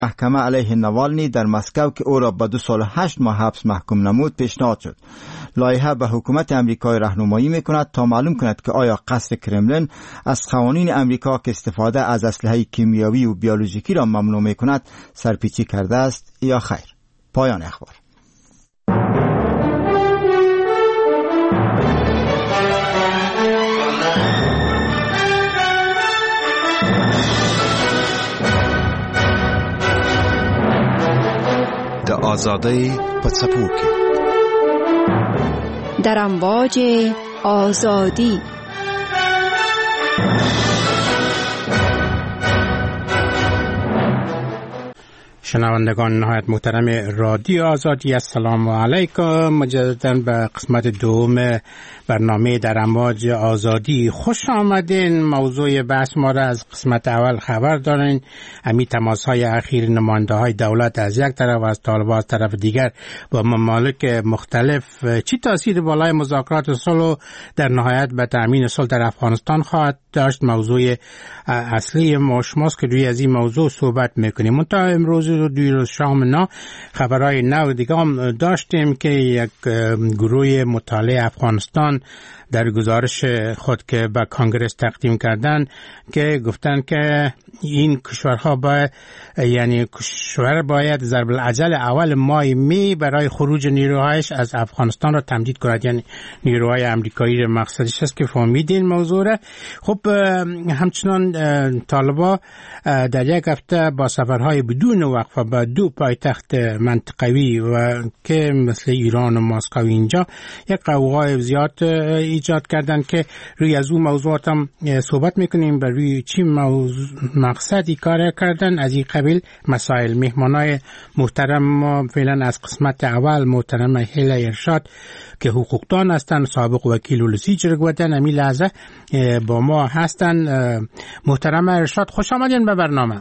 محکمه علیه نوالنی در مسکو که او را به 2 سال و 8 ماه حبس محکوم نمود پیشنهاد شد. لایحه به حکومت امریکا راهنمایی میکند تا معلوم کند که آیا قصر کرملین از قوانین امریکا که استفاده از اسلحه کیمیایی و بیولوژیکی را ممنوع میکند سرپیچی کرده است یا خیر. پایان اخبار. د آزادۍ په څپو کې در امواج آزادی. شنوندگان نهایت محترم رادیو آزادی، السلام علیکم. مجددا به قسمت دوم برنامه در امواج آزادی خوش آمدین. موضوع بحث ما را از قسمت اول خبر دارین. امی تماس‌های اخیر نماینده های دولت از یک طرف و از طالبان از طرف دیگر با ممالک مختلف چی تاثیر بالای مذاکرات صلح در نهایت به تأمین صلح در افغانستان خواهد داشت؟ موضوع اصلی ما شماست که روی از این موضوع صحبت میکنیم. منتها امروز و دیروز شام خبرهای نو دیگه هم داشتیم که یک گروه مطالعه افغانستان در گزارش خود که به کانگرس تقدیم کردن که گفتن که این کشورها کشور باید ضرب العجل اول ماه می برای خروج نیروهایش از افغانستان را تمدید کند، یعنی نیروهای امریکایی را مقصدش است که فهمیدین موضوع را. خب همچنان طالبان در یک هفته با سفرهای بدون وقفه به 2 پایتخت منطقوی و که مثل ایران و مسکو اینجا یک قوقای زیاد ایجاد کردن که روی از اون موضوعات هم صحبت میکنیم. بر روی چی مقصدی کار کردن از این قبیل مسائل. مهمانای محترم ما فعلا از قسمت اول محترم هیله ارشاد که حقوقدان هستن، سابق وکیل ولسی جرگودن، امی لحظه با ما هستن. محترم ارشاد خوش آمدین به برنامه.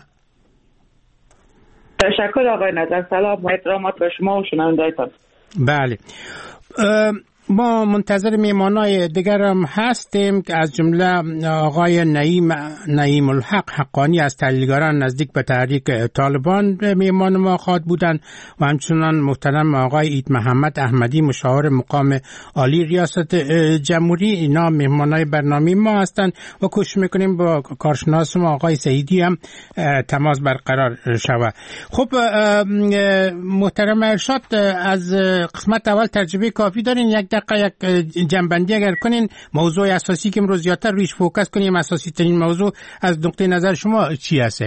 تشکر آقای نظر. سلام و احترامات به شما و شنوندگان. بله، ما منتظر میمانای دیگر هم هستیم که از جمله آقای نعیم الحق حقانی از تحلیلگران نزدیک به تحریک طالبان میمان ما خواهد بودند و همچنان محترم آقای عید محمد احمدی مشاور مقام عالی ریاست جمهوری. اینا میمانای برنامه ما هستند و کوشش میکنیم با کارشناس ما آقای سعیدی هم تماس برقرار شود. خب محترم ارشاد، از قسمت اول تجربه کافی دارین؟ یک جنبندی اگر کنین موضوع اساسی که امروز زیادتر رویش فوکس کنیم، اساسی ترین موضوع از نقطه نظر شما چی هست؟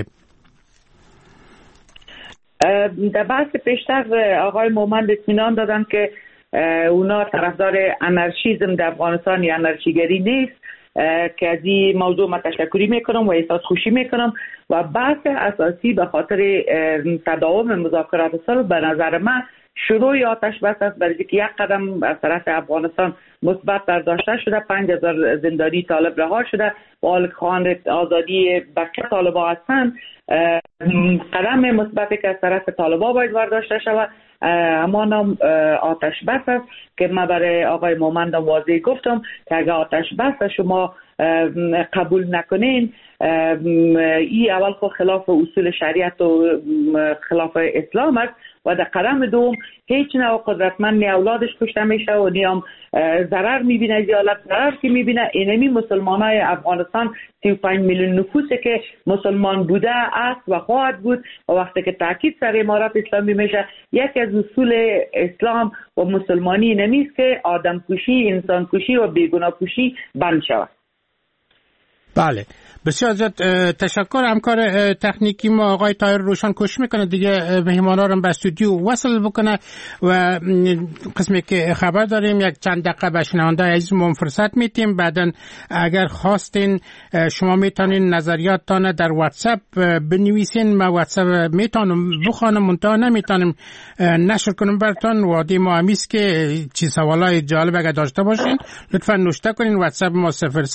در بحث پیشتر آقای مومند اطمینان دادن که اونا طرفدار انارشیزم در افغانستان یا انارشیگری نیست، که از این موضوع ما تشکری میکنم و احساس خوشی میکنم. و بحث اساسی به خاطر تداوم مذاکرات صلح به نظر من شروع آتش بس است، برای که یک قدم از طرف افغانستان مثبت برداشته شده. 5000 زندانی طالب رها شده و خان آزادی بچه طالبا هستند. قدم مثبتی که از طرف طالبا باید برداشته شود. اما نام آتش بس است که من برای آقای مومند واضح گفتم که اگر آتش بس شما قبول نکنین، این اول خود خلاف اصول شریعت و خلاف اسلام است و در قدم دوم هیچ نوع قدرتمند نی اولادش کشته میشه و نیام ضرر میبینه. زیالت ضرر که میبینه اینمی مسلمانای افغانستان 35 میلیون نفوسه که مسلمان بوده است و خواهد بود و وقتی که تاکید سر امارت اسلامی میشه، یکی از اصول اسلام و مسلمانی اینمیست که آدم کشی، انسان کشی و بیگناه کشی بند شود. بله، بسیار زیاد تشکر. همکار تکنیکی ما آقای طاهر روشن کوشش میکنه دیگه مهمانا رو به استودیو وصل بکنه و قسمی که خبر داریم یک چند دقیقه به شنونده عزیزمون فرصت میتیم. بعدن اگر خواستین شما میتونین نظریاتتان در واتساپ بنویسین. ما واتساپ میتونم بخوانم، منتها نمیتونم نشر کنم براتون. وادی ما همیست که چی سوالای جالب اگر داشته باشین لطفا نوشته کنین. واتساپ ما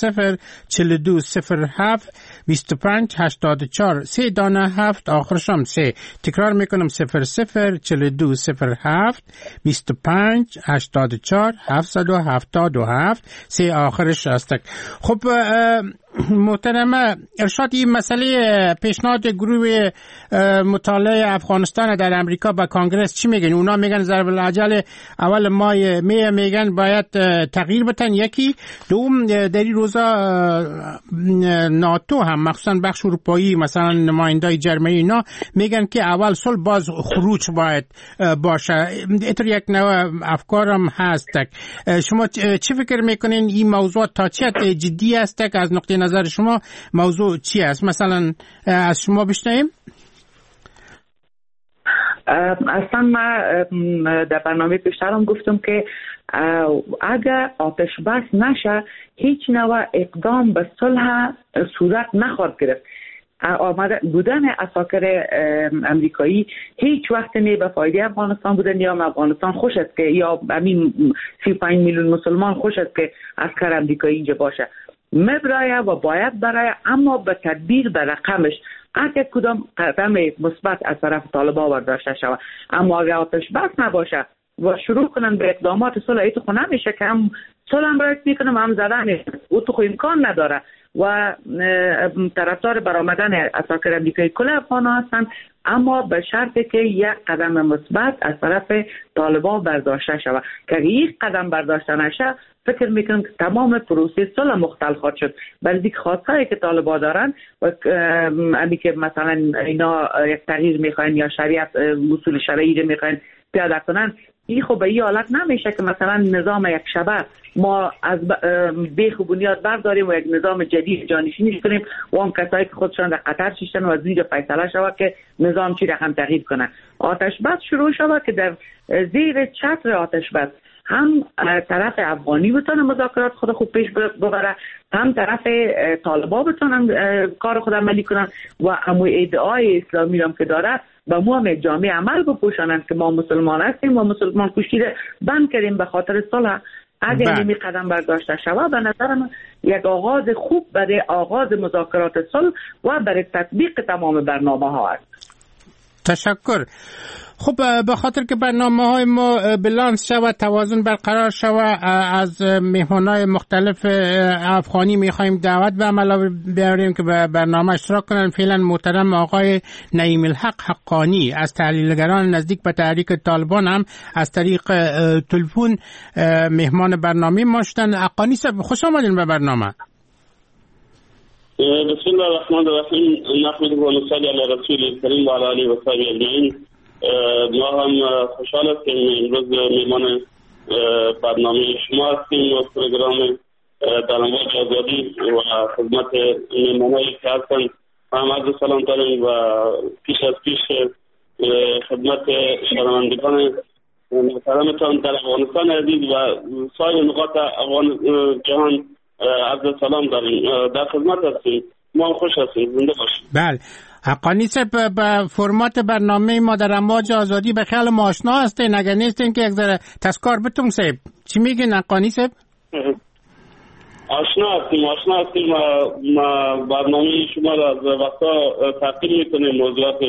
004207 25 84 3 دانه 7 آخرش هم 3. تکرار میکنم 004207 25 84 777 3 آخرش است. خب محترمه ارشاد، این مسئله پیشنهاد گروه مطالعه افغانستان در امریکا به کانگرس چی میگن؟ اونا میگن ضرب العجل اول مای می میگن باید تغییر بتن. یکی دوم در این روزا ناتو هم مخصوصا بخش اروپایی مثلا نمایندای جرمنی اینا میگن که اول صلح باز خروج باید باشه. اینطور یک نوع افکارم هست. شما چی فکر میکنین این موضوع تا چه جدی است؟ از نقطه نظر شما موضوع چی است؟ مثلا از شما بشنویم. اصلا ما در برنامه پیشترم گفتم که اگر آتش بس نشه هیچ نوع اقدام به صلح صورت نخواهد گرفت. آمده بودن عساکر امریکایی هیچ وقت نه به فایده افغانستان بودن یا افغانستان خوش است که یا همین 35 میلیون مسلمان خوش است که عسکر امریکایی اینجا باشه. مبرای و باید برای، اما به تدبیر به رقمش. اگر کدام قدم مثبت از طرف طالبان برداشته شود، اما اگر آتش بس نباشه و شروع کنن به اقدامات صلح، ایتو خو نمیشه که هم صلح هم رایت میکنم هم زدن او تو خو امکان نداره و طرفدار برآمدن عساکر امریکایی کل افغان هستند، اما به شرطی که یک قدم مثبت از طرف طالبان برداشته شود. که اگر یک قدم برداشته نشه فکر میکنم که تمام پروسه صلح مختل خواهد شد. برای خواستایی که طالبان دارن و امی که مثلا اینا یک تغییر میخواین یا شریعت اصول شرعی رو میخواین پیاده کنن، این خب به این حالت نمیشه که مثلا نظام یک شبه ما از بیخ و بنیاد برداریم و یک نظام جدید جانشینی کنیم و اون کسایی که خودشان در قطر شیشتن و از اینجا فیصله شود که نظام چی رقم تغییر کنه. آتش بس شروع شود که در زیر چتر آتش بس هم طرف افغانی بتونه مذاکرات خود خوب پیش ببره، هم طرف طالبان بتونن کار خود عملی کنن و امو ادعای اسلامی هم که داره و ما هم جامعه عمل بپوشانند که ما مسلمان هستیم و مسلمان کشتی بند کردیم به خاطر صلح. اگر نمی قدم برداشته شود به نظر من یک آغاز خوب برای آغاز مذاکرات صلح و برای تطبیق تمام برنامه ها است. تشکر. خب به خاطر که برنامه‌های ما بالانس شود، توازن برقرار شود، از مهمانای مختلف افغانی می‌خوایم دعوت به عمل بیاریم که به برنامه اشتراک کنن. فعلا محترم آقای نعیم الحق حقانی از تحلیلگران نزدیک به تحریک طالبان هم از طریق تلفن مهمان برنامه ما شدن. حقانی صاحب خوش آمدین به برنامه. بسم الله الرحمن الرحیم. نحمده و نصلی علی رسول الکریم و علی آله و صحبه اجمعین. ما هم خوشحال هستیم امروز میهمان برنامه شما هستیم و پروگرام در امواج آزادی و خدمت میهمانایی که هستن هم عرض سلام داریم و پیش از پیش خدمت شنوندگان محترمتان در افغانستان عزیز و سایر نقاط جهان عرض سلام داریم. در خدمت هستیم. ما خوش هستیم. زنده باشیم. بله. حقانی صاحب به فرمات برنامه ما در امواج آزادی به خیال ما آشنا هستین. اگر نیستین که یک ذره تذکر بتون صاحب چی میگین حقانی صاحب؟ آشنا هستیم ما برنامه شما را از وقتا تعقیب میکنیم. موضوعات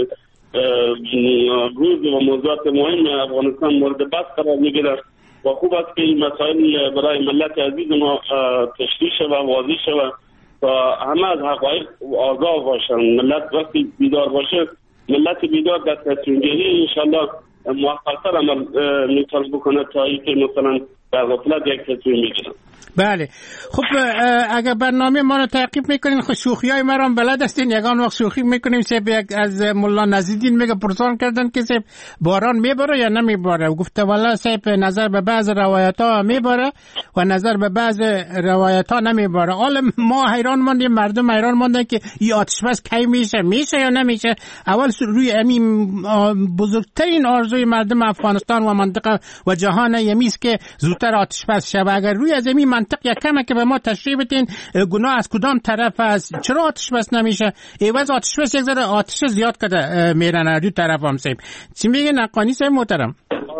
روز و موضوعات مهم افغانستان مورد بحث قرار میگیره و خوب است که این مسائل برای ملت عزیز ما تشریح شود و واضح شود تا همه از حقایق آگاه باشن. ملت وقتی بیدار باشه، ملت بیدار در تصمیم گیری انشالله موفق‌تر عمل میتونه بکنه تا اینکه مثلا در غفلت یک تصمیم میگیرن. بله. خب اگر برنامه ما رو تعقیب میکنین خب شوخیای ما رو بلد هستین. یگان وقت شوخی میکنیم سیب از ملا نزیدین میگه پرسان کردن که سیب باران میباره یا نمیباره و گفته والا سیب نظر به بعض روایت ها میباره و نظر به بعض روایت ها نمیباره. حالا ما حیران ماندیم، مردم حیران ماندن که این آتش بس کی میشه یا نمیشه. اول روی همین بزرگترین آرزوی مردم افغانستان و منطقه و جهان یمیست که زودتر آتش بس شه. اگر روی از همین منطق یکمه که به ما تشریح بدین گناه از کدام طرف است؟ چرا آتش بس نمیشه؟ ایواز آتش بس یک ذره آتش زیاد کرده میرن دو طرف هم سیم. چی میگه نقانی صاحب محترم؟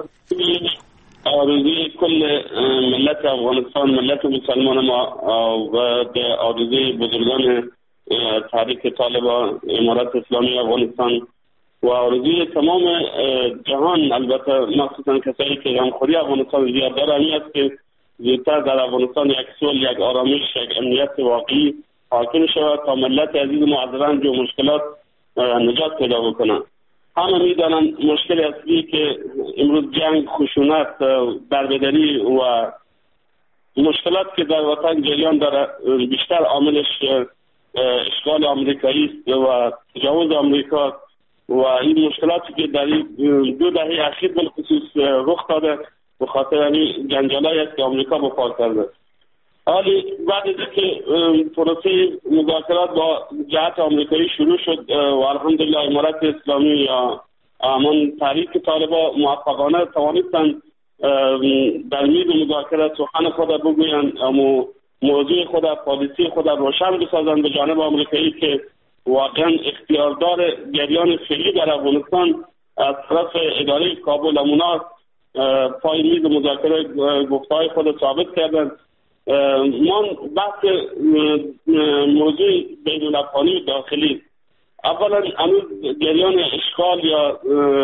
آرزوی کل ملت افغانستان، ملت مسلمان ما و آرزوی بزرگان تحریک طالبان امارت اسلامی افغانستان و آرزوی تمام جهان، البته مخصوصا کسایی که غمخوری افغانستان زیاد داره، این است که زودتر در افغانستان یک صلح، یک آرامش، یک امنیت واقعی حاکم شود تا ملت عزیز ما از رنج و مشکلات نجات پیدا بکنند. همه میدانن مشکل اصلی که امروز جنگ، خشونت، دربدری و مشکلات که در وطن جریان داره بیشتر عاملش اشغال آمریکایی است و تجاوز آمریکا و این مشکلاتی که در 2 دهه اخیر بالخصوص رخ داده به خاطر این جنجالایی است که آمریکا به پا کرده. حالی بعد از اینکه پروسه مذاکرات با جهت آمریکایی شروع شد و الحمدلله امارت اسلامی یا همان تحریک طالبان موفقانه توانستند در میز مذاکرات سخن خود بگویند، موضوع خود، پالیسی خود روشن بسازند به جانب آمریکایی که واقعا اختیاردار جریان فعلی در افغانستان از طرف اداره کابل امونا پای میز مذاکره گفته‌های خود ثابت کردند. ما بحث موضوع بین الافغانی داخلی، اولا هنوز جریان اشغال یا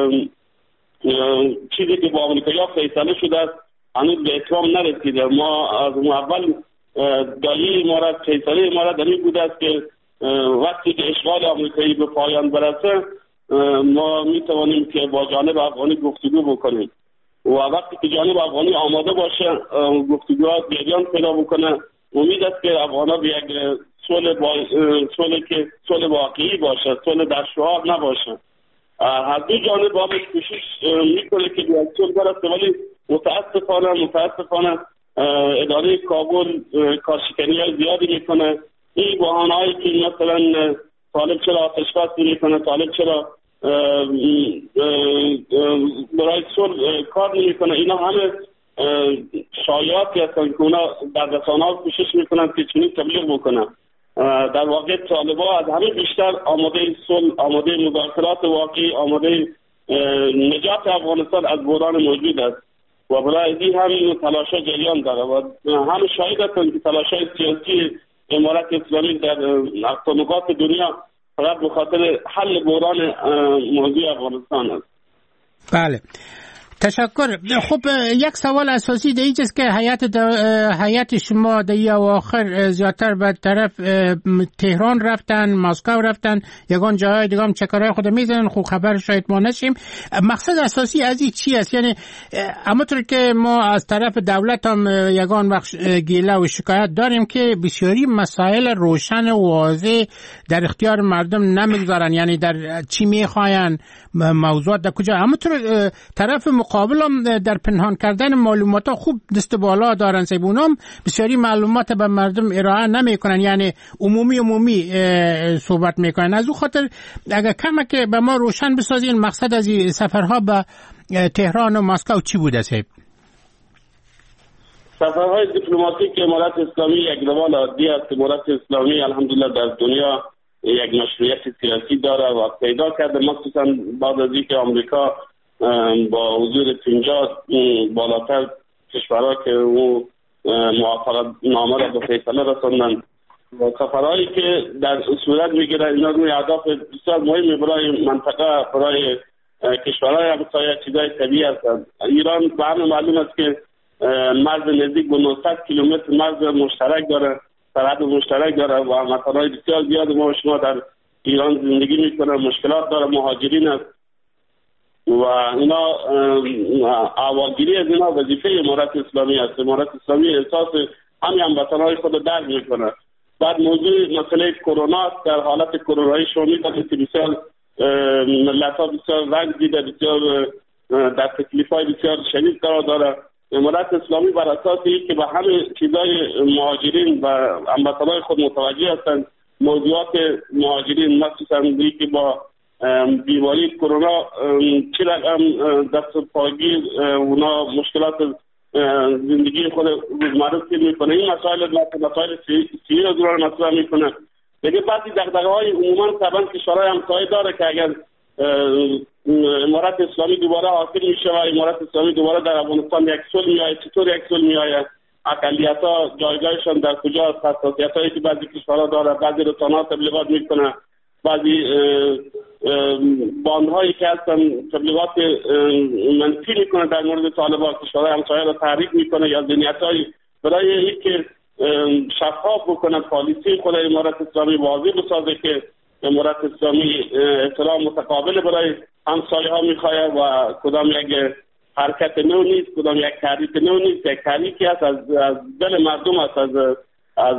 چیزی که با آمریکایی فیصله شده است هنوز به اتمام نرسیده. ما از اول دایی امارت، فیصله امارت در این بوده است که وقتی که اشغال آمریکایی به پایان برسه ما میتوانیم که با جانب افغانی گفتگو بکنیم و وقتی که جانب افغانی آماده باشه گفتگوها جریان پیدا بکنه. امید است که افغانا به یک صلح واقعی باشه، صلح در شعار نباشه. هر دو جانب با کوشش میکنه که به صلح برسه، ولی متاسفانه اداره کابل کارشکنی زیادی میکنه. این بحانه‌هایی که مثلا طالب چرا آتش بس میکنه، طالب چرا برای صلح کار نمیکنه، اینا همه شایعاتی هستند که اونا در رسانه‌ها کوشش میکنن که چنین تبلیغ بکنن. در واقع طالبان از همه بیشتر آماده صلح، آماده مذاکرات واقعی، آماده نجات افغانستان از بحران موجود است و برای این هم تلاش‌ها جریان داره و همه شاهد هستند که تلاش‌های سیاسی امارت اسلامی در نقاط دنیا فقط به خاطر حل بحران موضوع افغانستان است. بله، تشکر. خب یک سوال اساسی در اینجاست که هیئت شما در اواخر زیادتر به طرف تهران رفتن، مسکو رفتن، یگان جاهای دیگه هم چکرهای خود میزنن، خوب خبر شاید ما نشیم. مقصد اساسی از این چی است؟ یعنی همونطور که ما از طرف دولت هم یگان وقت گیله و شکایت داریم که بسیاری مسائل روشن و واضح در اختیار مردم نمیگذارن، یعنی در چی میخواین، موضوعات در کجا. همونطور طرف مقابل هم در پنهان کردن معلومات خوب دست بالا دارن، سیبونام بسیاری معلومات به مردم ارائه نمی کنن، یعنی عمومی صحبت میکنن. از اون خاطر اگر کمک به ما روشن بسازین مقصد از این سفرها به تهران و مسکو چی بوده سیب؟ سفرهای دیپلماتیک امارت اسلامی یک روال عادی است. امارت اسلامی الحمدلله در دنیا یک مشروعیت سیاسی داره و پیدا کرده، مخصوصا بعد از اینکه آمریکا با حضور 50 بالاتر کشورها که اون موافقت نامه را به فیصله رساندن و سفرهایی که در صورت میگیره اینا روی اهداف بسیار مهمی برای منطقه، برای کشورهای همسایه چیزای طبیعی هستند. ایران به همه معلوم است که مرز نزدیک به 900 کیلومتر مرز مشترک داره، سرحد مشترک داره و مسائل بسیار زیاد ما و شما در ایران زندگی میکنه، مشکلات داره، مهاجرین است و اینا اولگیری از اینا وظیفه امارت اسلامی است. امارت اسلامی احساس همین هموطنهای خود درک میکنه. بعد موضوع مسئله کرونا است. در حالت کرونایی شما میدونید که بسیار ملت‌ها بسیار رنج دیده، بسیار در تکلیف‌های بسیار شدید قرار داره. امارت اسلامی بر اساس اینکه به همه چیزای مهاجرین و هموطنهای خود متوجه هستند، موضوعات مهاجرین مخصوصا اینکه با بیماری کرونا چه رقم دست پاگیر اونا مشکلات زندگی خود روزمره سیر میکنه، این مسائل سیری رو دوران مطرح میکنه. دیگه بعضی دغدغه‌های عموما طبعا کشورهای همسایه داره که اگر امارت اسلامی دوباره حاکم میشه و امارت اسلامی دوباره در افغانستان یک صلح میآید، چطور یک صلح میآید، اقلیت‌ها جایگاهشان در کجاست، حساسیت‌هایی که بعضی کشورها داره، بعضی رسانه‌ها تبلیغات میکنه، بعضی باندهایی که هستن تبلیغات منفی میکنه در مورد طالبان، کشورهای همسایه را تحریک میکنه یا ذهنیت‌هایی برای اینکه شفاف بکنه، پالیسی خود امارت اسلامی واضح بسازه که امارت اسلامی احترام متقابل برای همسایه ها میخواه و کدام یک حرکت نو نیست، کدام یک تحریک نو نیست، یک تحریکی است از دل مردم است، از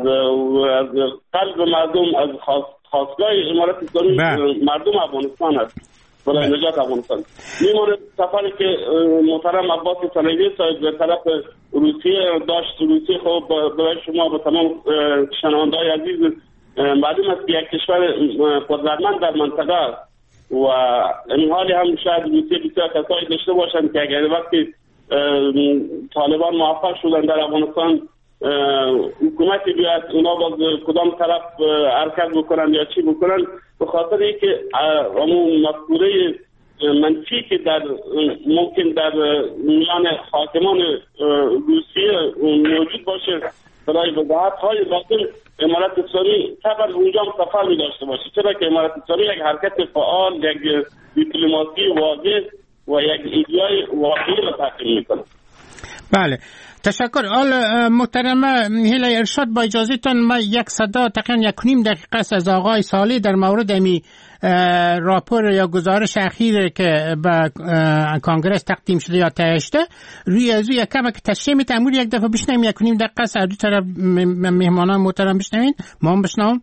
قلب مردم، از خواستگاه امارت اسلامی مردم افغانستان است برای نجات افغانستان. میمونه سفری که محترم عباس صلیبی صاحب به طرف روسیه داشت. روسیه خب برای شما به تمام شنونده‌های عزیز معلوم است که یک کشور قدرتمند در منطقه است و این حالی هم شاید روسیه بسیار کسایی داشته باشند که اگر وقتی طالبان موفق شدن در افغانستان حکومتی بیاد اونا باز کدام طرف حرکت بکنن یا چی بکنن، به خاطر اینکه همون مفکوره منفی که ممکن در میان حاکمان روسیه موجود باشه برای وضاحت‌های باطل امارت اسلامی طبعا اونجا هم سفر می داشته باشه، چرا که امارت اسلامی یک حرکت فعال، یک دیپلماسی واضح و یک ایدئای واقعی را تحقیق میکنه. بله، تشکر. محترمه هیله ارشاد، با اجازهتان من یک صدا تقریبا 1.5 دقیقه از آقای صالح در مورد امی راپور یا گزارش اخیر که به کانگرس تقدیم شده یا تهشته روی از یک کم که تشریح میتونم یک دفعه بشنویم. 1.5 دقیقه از دو طرف مهمانان محترم بشنوین، ما هم بشنویم.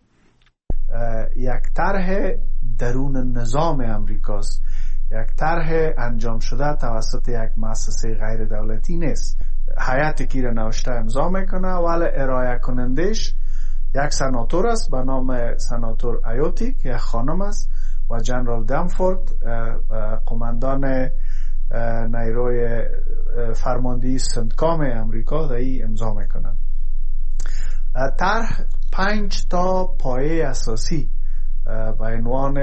یک طرح درون نظام امریکاست، یک طرح انجام شده توسط یک مؤسسه غیر دولتی نیست. هیئتی که را نوشته امضا میکنه ولی ارائه کنندش یک سناتور است به نام سناتور ایوتی که یک خانم است و جنرال دمفورد قماندان نیروی فرماندهی سنتکام امریکا در این امضا میکنن. طرح 5 تا پایه اساسی به عنوان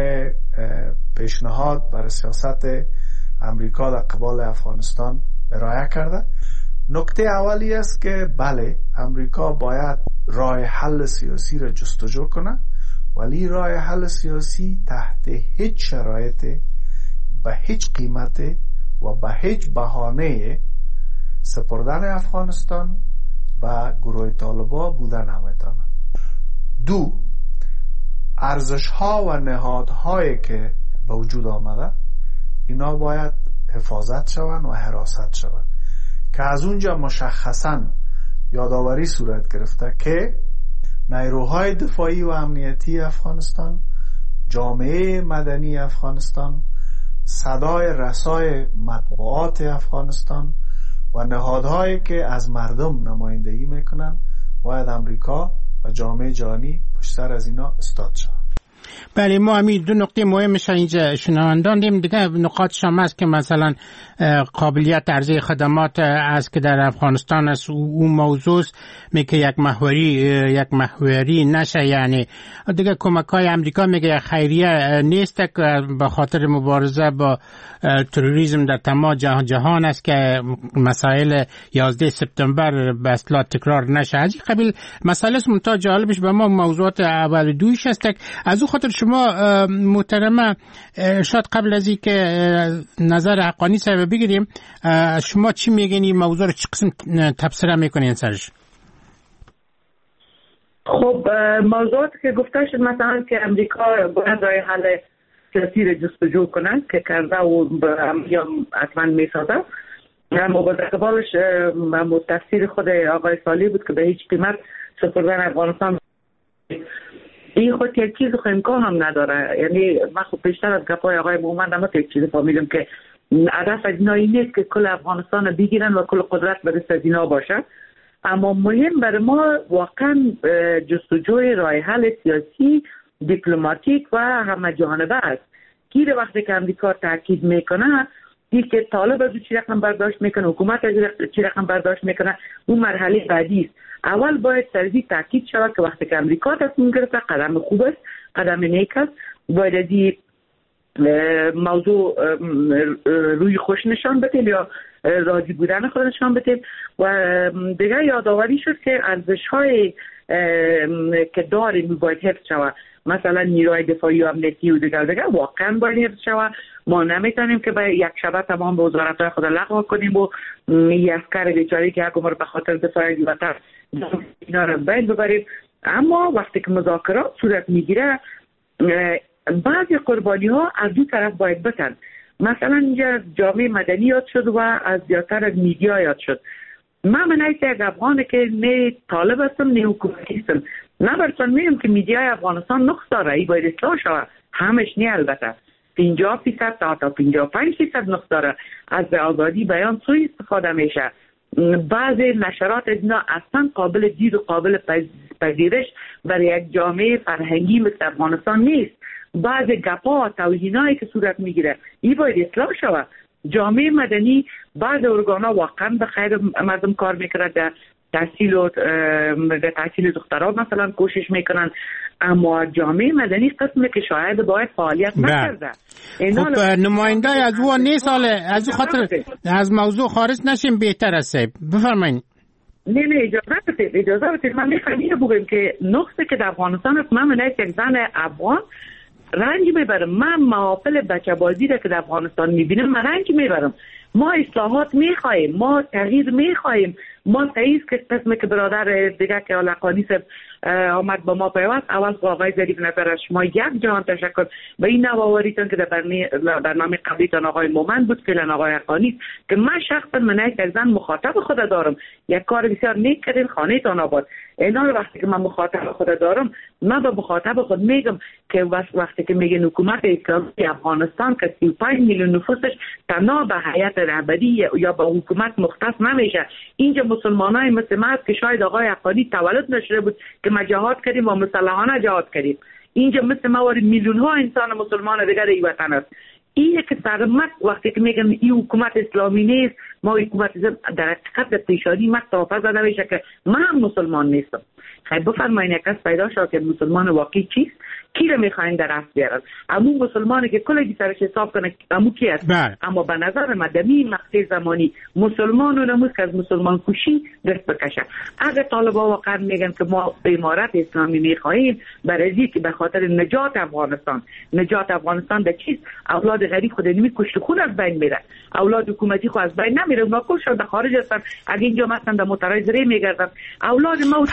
پیشنهاد برای سیاست امریکا در قبال افغانستان ارائه کرده. نکته اولی است که بله، امریکا باید راه حل سیاسی را جستجو کنه، ولی راه حل سیاسی تحت هیچ شرایط، به هیچ قیمت و به هیچ بهانه سپردن افغانستان به گروه طالبا بودن نمیتونه. 2. ارزش‌ها و نهادهایی که به وجود آمده اینا باید حفاظت شوند و حراست شوند که از اونجا مشخصاً یادآوری صورت گرفته که نیروهای دفاعی و امنیتی افغانستان، جامعه مدنی افغانستان، صدای رسای مطبوعات افغانستان و نهادهایی که از مردم نمایندگی میکنن باید امریکا و جامعه جهانی پشت سر از اینا استاد شود. بله، ما همین 2 نقطه مهمش اینجا شنوندان دیم دیگه. نقاطش هم هست که مثلا قابلیت عرضه خدمات است که در افغانستان است، اون موضوع میگه یک محوری نشه، یعنی دیگه کمک‌های امریکا میگه خیریه نیست که به خاطر مبارزه با تروریسم در تمام جهان است که مسائل 11 سپتامبر به اصطلاح تکرار نشه. از این قبیل مسائل است. منتها جالبش به ما موضوعات اول دویش است. از اون خاطر شما محترمه شاید قبل از این که نظر حقانی صاحب بگیریم، شما چی میگین این موضوع رو چه قسم تبصره میکنین سرش؟ خب موضوعات که گفته شد مثلا که امریکا باید راه حل سیاسی رو جستجو کنند که کرده و حتما میسازه. اما با قبالش تفسیر خود آقای صالح بود که به هیچ قیمت سپردن افغانستان این خود یک چیز امکان هم نداره. یعنی من خب بیشتر از گپای آقای مومند هم یک چیز فهمیدم که هدف از اینا این نیست که کل افغانستان رو بگیرن و کل قدرت به دست از اینا باشه، اما مهم برای ما واقعا جستجوی راه حل سیاسی دیپلماتیک و همه جانبه است. گیر وقتی که امریکا تاکید میکنه این که طالب از چی رقم برداشت میکنه، حکومت از چی رقم برداشت میکنه، اون مرحله بعدی است. اول باید سرزی تاکید شود که وقتی که امریکا تصمیم گرفته قدم خوب است، قدم نیک است، باید از این موضوع روی خوش نشان بدیم یا راضی بودن خود نشان بدیم. و دیگه یادآوری شد که ارزش‌های که داریم باید حفظ شود. مثلا نیروهای دفاعی و امنیتی و دیگر واقعا باید حفظ شود. ما نمیتونیم که به یک شبه تمام به وزارت‌های خود لغو کنیم و این عسکر بیچاره که یک عمر به خاطر دفاع وطن اینا رو بین ببریم. اما وقتی که مذاکرات صورت میگیره بعضی قربانی ها از دو طرف باید بتن. مثلا اینجا جامعه مدنی یاد شد و از زیادتر از میدیا یاد شد. من حیث یک افغانه که نه طالب هستم نه حکومتی هستم، نه برسان میگم که میدیای افغانستان نقص داره، ای باید اصلاح شود، همش نه البته 50% تا 55% نقص داره. از آزادی بیان سوء استفاده میشه. بعضی نشرات اینا اصلا قابل دید و قابل پذیرش برای یک جامعه فرهنگی مثل افغانستان نیست. بعضی گپا و توهینایی که صورت میگیره این باید اصلاح شود. جامعه مدنی بعض ارگانا واقعا به خیر مردم کار میکنه، در تحصیل دخترها مثلا کوشش میکنن، اما جامعه مدنی قسمی که شاید باید فعالیت نکرده. خب نماینده از او نیست، از خاطر از موضوع خارج نشیم بهتر است. بفرمایید. نه اجازه بدید من میخوام بگم که نقطه که در افغانستان است، من یک زن افغان رنج میبرم. من موافل بچه بازی را که در افغانستان میبینم من رنج میبرم. ما اصلاحات میخواهیم، ما تغییر میخواهیم. ما تایید که قسم که برادر دیگه که علقانی صاحب آمد با ما پیوست، اول آقای ظریف نفر شما یک جهان تشکر به این نواوریتون که در برنامه قبلیتان آقای مومند بود، فعلا آقای حقانی، که من شخصا من یک زن مخاطب خود دارم، یک کار بسیار نیک کردین، خانه تان آباد. اینا وقتی که من مخاطب خود دارم، من به مخاطب خود میگم که وقتی که میگن حکومت اسلامی افغانستان که 35 میلیون نفوسش تنها به هیئت رهبری یا به حکومت مختص نمیشه. اینجا مسلمانای مثل ما که شاید آقای حقانی تولد نشده بود که ما جهاد کردیم و مسلحانه جهاد کردیم. اینجا مثل ما میلیون ها انسان مسلمان دیگر ای وطن است. این که سرمت وقتی که میگن این حکومت اسلامی نیست، ما حکومت در حقیقت در پیشانی ما توافق زده میشه که من هم مسلمان نیستم. خیلی بفرمایید یک کس پیدا شد که مسلمان واقعی چیست، کی رو میخواین در اصل بیارن؟ امون مسلمانی که کلی سرش حساب کنه امو کی است؟ اما به نظر من در این مقطع زمانی مسلمان و نموز که از مسلمان کشی دست بکشه. اگر طالبا واقعا میگن که ما امارت اسلامی میخواهیم برای که به خاطر نجات افغانستان در چیست؟ اولاد غریب خود نمی کشت خون از بین میره، اولاد حکومتی خود از بین نمیره، اونا کشته در خارج هستن، اگه اینجا مثلا در مترای زری میگردن اولاد ما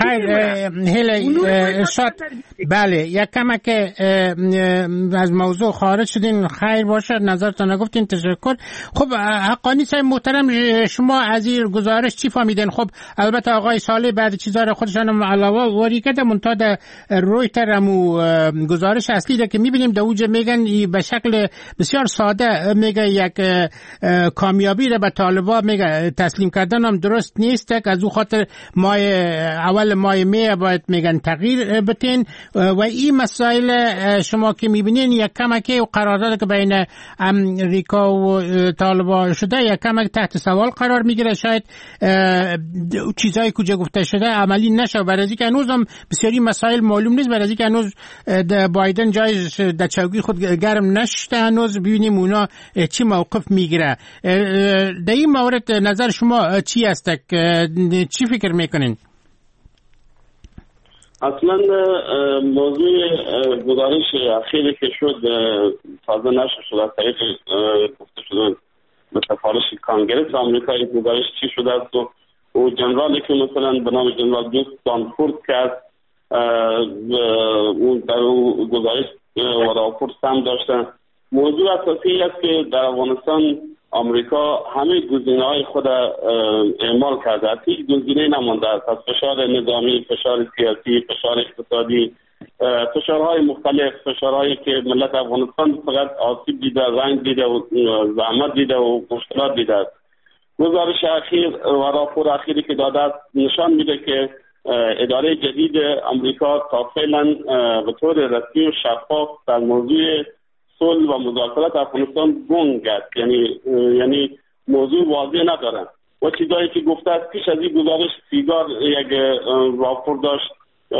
بله یک کمک از موضوع خارج شدین، خیر باشه، نظرتون نگفتین، تشکر. خب حقانی صاحب محترم، شما از این گزارش چی فهمیدین؟ خب البته آقای صالح بعد چیزا رو خودشان علاوه واری کرده، منتها در رویتر همو گزارش اصلی ده که میبینیم در اوج میگن به شکل بسیار ساده میگه یک کامیابی رو به طالبا میگه تسلیم کردن هم درست نیست، که از او خاطر اول ماه می باید میگن تغییر بتین و این مسائل شما که میبینین یک کمک و قرارداد که بین امریکا و طالبان شده یک کمک تحت سوال قرار میگیره، شاید چیزایی کجا گفته شده عملی نشه، برای اینکه هنوز هم بسیاری مسائل معلوم نیست، برای اینکه هنوز بایدن جایش در چوکی خود گرم نشده، هنوز ببینیم اونا چی موقف میگیره. در این مورد نظر شما چی است؟ چی فکر میکنین؟ اصلا موضوع گزارش اخیری که شد تازه نشر شد، از طریق گفته شده به سفارش کانگرس آمریکایی گزارش چی شده است و جنرالی که مثلا به نام جنرال جوز دانفورد کرد اون در گزارش و راپورت هم داشتن. موضوع اساسی است که در افغانستان آمریکا همه گزینه‌های خود اعمال کرده است، هیچ گزینه‌ای نمانده است. از فشار نظامی، فشار سیاسی، فشار اقتصادی، فشارهای مختلف، فشارهایی که ملت افغانستان فقط آسیب دیده، رنج دیده و زحمت دیده و مشکلات دیده است. گزارش اخیر و راپور اخیری که داده است نشان میده که اداره جدید آمریکا تا فعلا به طور رسمی و شفاف در موضوع صلح و مذاکرات افغانستان گنگ است، یعنی موضوع واضح ندارن و چیزایی که گفته است پیش از این گزارش سیگار یک راپور داشت،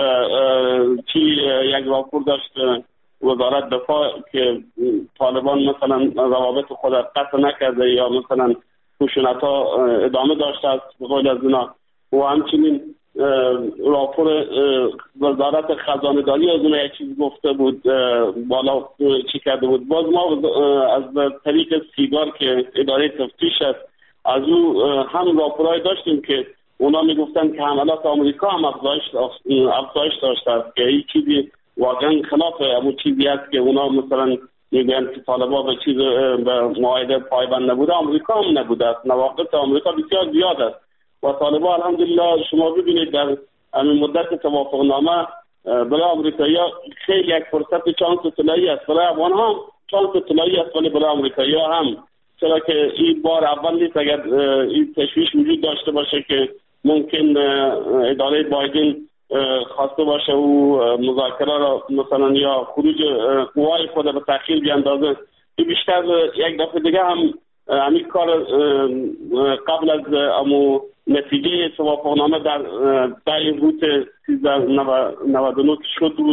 یک راپور داشت وزارت دفاع که طالبان مثلا روابط خود قطع نکرده یا مثلا خشونت‌ها ادامه داشته است به قول از اونا، و همچنین راپور وزارت خزانه داری از اون یک چیز گفته بود، بالا چی کرده بود. باز ما از طریق سیگار که اداره تفتیش است از او هم راپورای داشتیم که اونا میگفتن که حملات آمریکا هم افزایش داشته است که این چیزی واقعا خلاف همون چیزی است که اونا مثلا میگن که طالبان به چیز به معاهده پایبند نبوده، آمریکا هم نبوده است. نواقص آمریکا بسیار زیاد است و طالبان الحمدلله شما ببینید در همین مدت توافق نامه برای آمریکایی‌ها خیلی یک فرصت چانس طلایی است، برای افغان ها چانس طلایی است، ولی برای آمریکایی‌ها هم، چرا که این بار اول نیست. اگر این تشویش وجود داشته باشه که ممکن اداره بایدن خواسته باشه و مذاکره را مثلا یا خروج قوای خود به تأخیر بیاندازه، بیشتر یک دفعه دیگه هم همین کار قبل از امو نتیجه توافقنامه در دای روت 1399 شد بود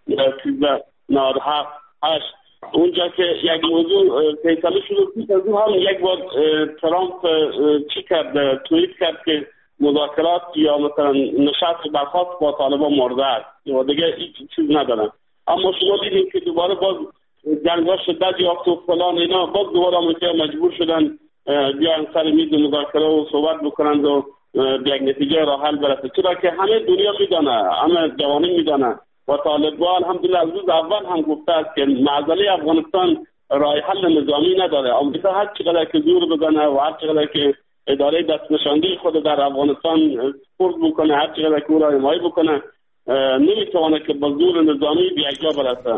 1397 اونجا که یک موضوع فیصله شد از اون هم یک بار ترامپ چی کرد، توییت کرد که مذاکرات یا مثلا نشست برخاست با طالبان مرده است و دیگه هیچ چیز ندارن. اما شما دیدیم که دوباره باز جنگ‌ها شدت یافت و فلان اینا، باز دوباره آمریکا مجبور شدن بیان سر میز مذاکره و صحبت بکنند و به یک نتیجه راه حل برسه، چرا که همه دنیا میدانه، همه جوانی میدانه و طالبان الحمدلله از روز اول هم گفته است که معضله افغانستان راه حل نظامی نداره. آمریکا هر چقدر که زور بزنه و هر چقدر که اداره دست نشاندهی خود در افغانستان سپورت بکنه، هر چقدر که او را حمایت بکنه، نمیتونه که با زور نظامی به یک جا برسه.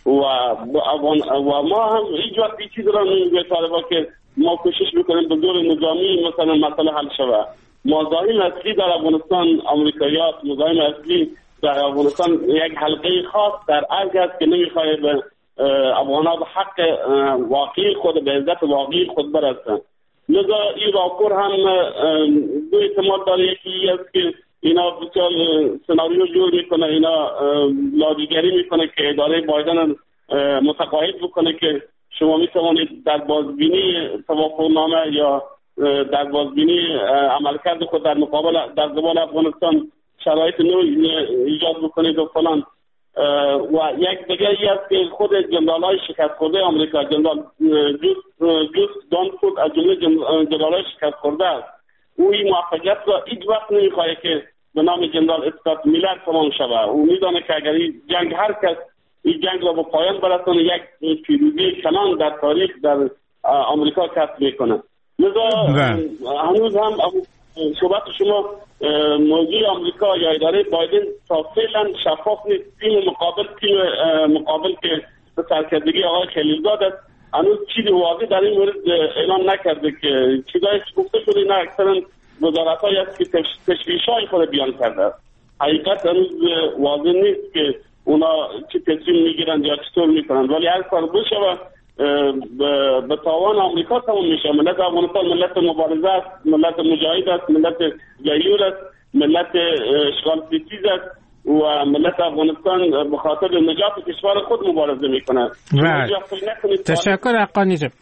و ما هم هیچ وقت این چیز را نمیگه طالبان که ما کوشش بکنیم به زور نظامی مثلا مسئله حل شود. مزاحم اصلی در افغانستان آمریکایی‌ها، مزاحم اصلی در افغانستان یک حلقه خاص در ارگ است که نمیخواد به افغان‌ها به حق واقعی خود، به عزت واقعی خود برسن. لذا این راپور هم دو احتمال داره، یکی است که اینا بسیار سناریو جور میکنه، اینا لابیگری میکنه که اداره بایدن متقاعد بکنه که شما میتوانید در بازبینی توافقنامه یا در بازبینی عملکرد خود در مقابل در زبان افغانستان شرایط نو ایجاد بکنید و فلان. و یک دیگه ای است که خود جنرالای شکست خورده آمریکا، جنرال جوست دانفورد از جمله جنرالای شکست خورده است، او این موفقیت را هیچ وقت نمیخواد که به نام جنرال اسکات میلر تمام شود. او میدانه که اگر این جنگ هر کس این جنگ را به پایان برسانه یک پیروزی کلان در تاریخ در آمریکا کسب میکنه. لذا هنوز هم صحبت شما موضوع آمریکا یا اداره بایدن تا فعلا شفاف نیست. تیم مقابل که به سرکردگی آقای خلیلزاد است هنوز چیزی واضح در این مورد اعلام نکرده که چیزایی گفته شده، نه اکثرا وزارت‌هایی است که تشویش‌های خود بیان کرده. حقیقت هنوز واضح نیست که اونا چی تصمیم میگیرند یا چطور میکنند، ولی هر کار بشه به تاوان آمریکا تمام میشه. ملت افغانستان ملت مبارزه است، ملت مجاهد است، ملت غیور است، ملت اشغال ستیز است و ملت افغانستان به خاطر نجات کشور خود مبارزه میکنه. تشکر حقانی جان.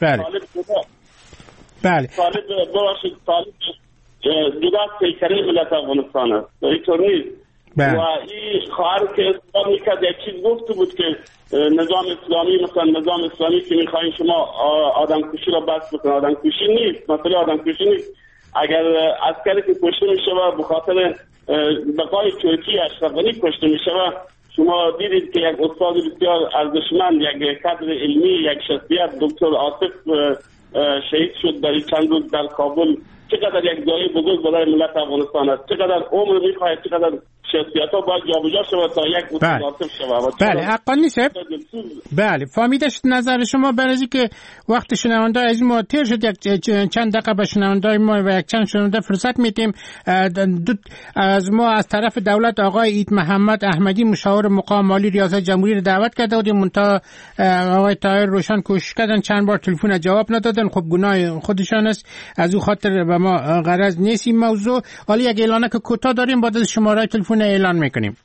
بله طالب باشید، طالب جدا پیکره ملت افغانستان است، اینطور نیست. و این خواهر که اسلام میکرد یک چیز گفته بود که نظام اسلامی مثلا نظام اسلامی که میخواین شما آدم کشی را بس بکنه. آدم کشی نیست، مثلا آدم کشی نیست. اگر عسکری که کشته میشه و به خاطر بقای ترکی اشرف غنی کشته میشه و شما دیدید که یک استاد بسیار ارزشمند، یک کادر علمی، یک شخصیت دکتر عاطف شهید شد در چند روز در کابل. چقدر یک جای بزرگ برای ملت افغانستان است، چقدر عمر میخواهد، چقدر شخصیت‌ها باید جابجا شود تا یک متضاد شود. بله حقانی صاحب. بله فهمیدش نظر شما. برای که وقت شنونده از ما تیر شد، یک چند دقیقه به شنونده ما و یک چند شنونده فرصت میدیم. از ما از طرف دولت آقای عید محمد احمدی مشاور مقام مالی ریاست جمهوری رو دعوت کرده بودیم، منتها آقای طاهر روشن کوشش کردن، چند بار تلفن جواب ندادن. خب گناه خودشان است، از او خاطر به ما غرض نیست این موضوع. حالا یک اعلانه که کوتاه داریم، بعد از شماره تلفن اعلان میکنیم.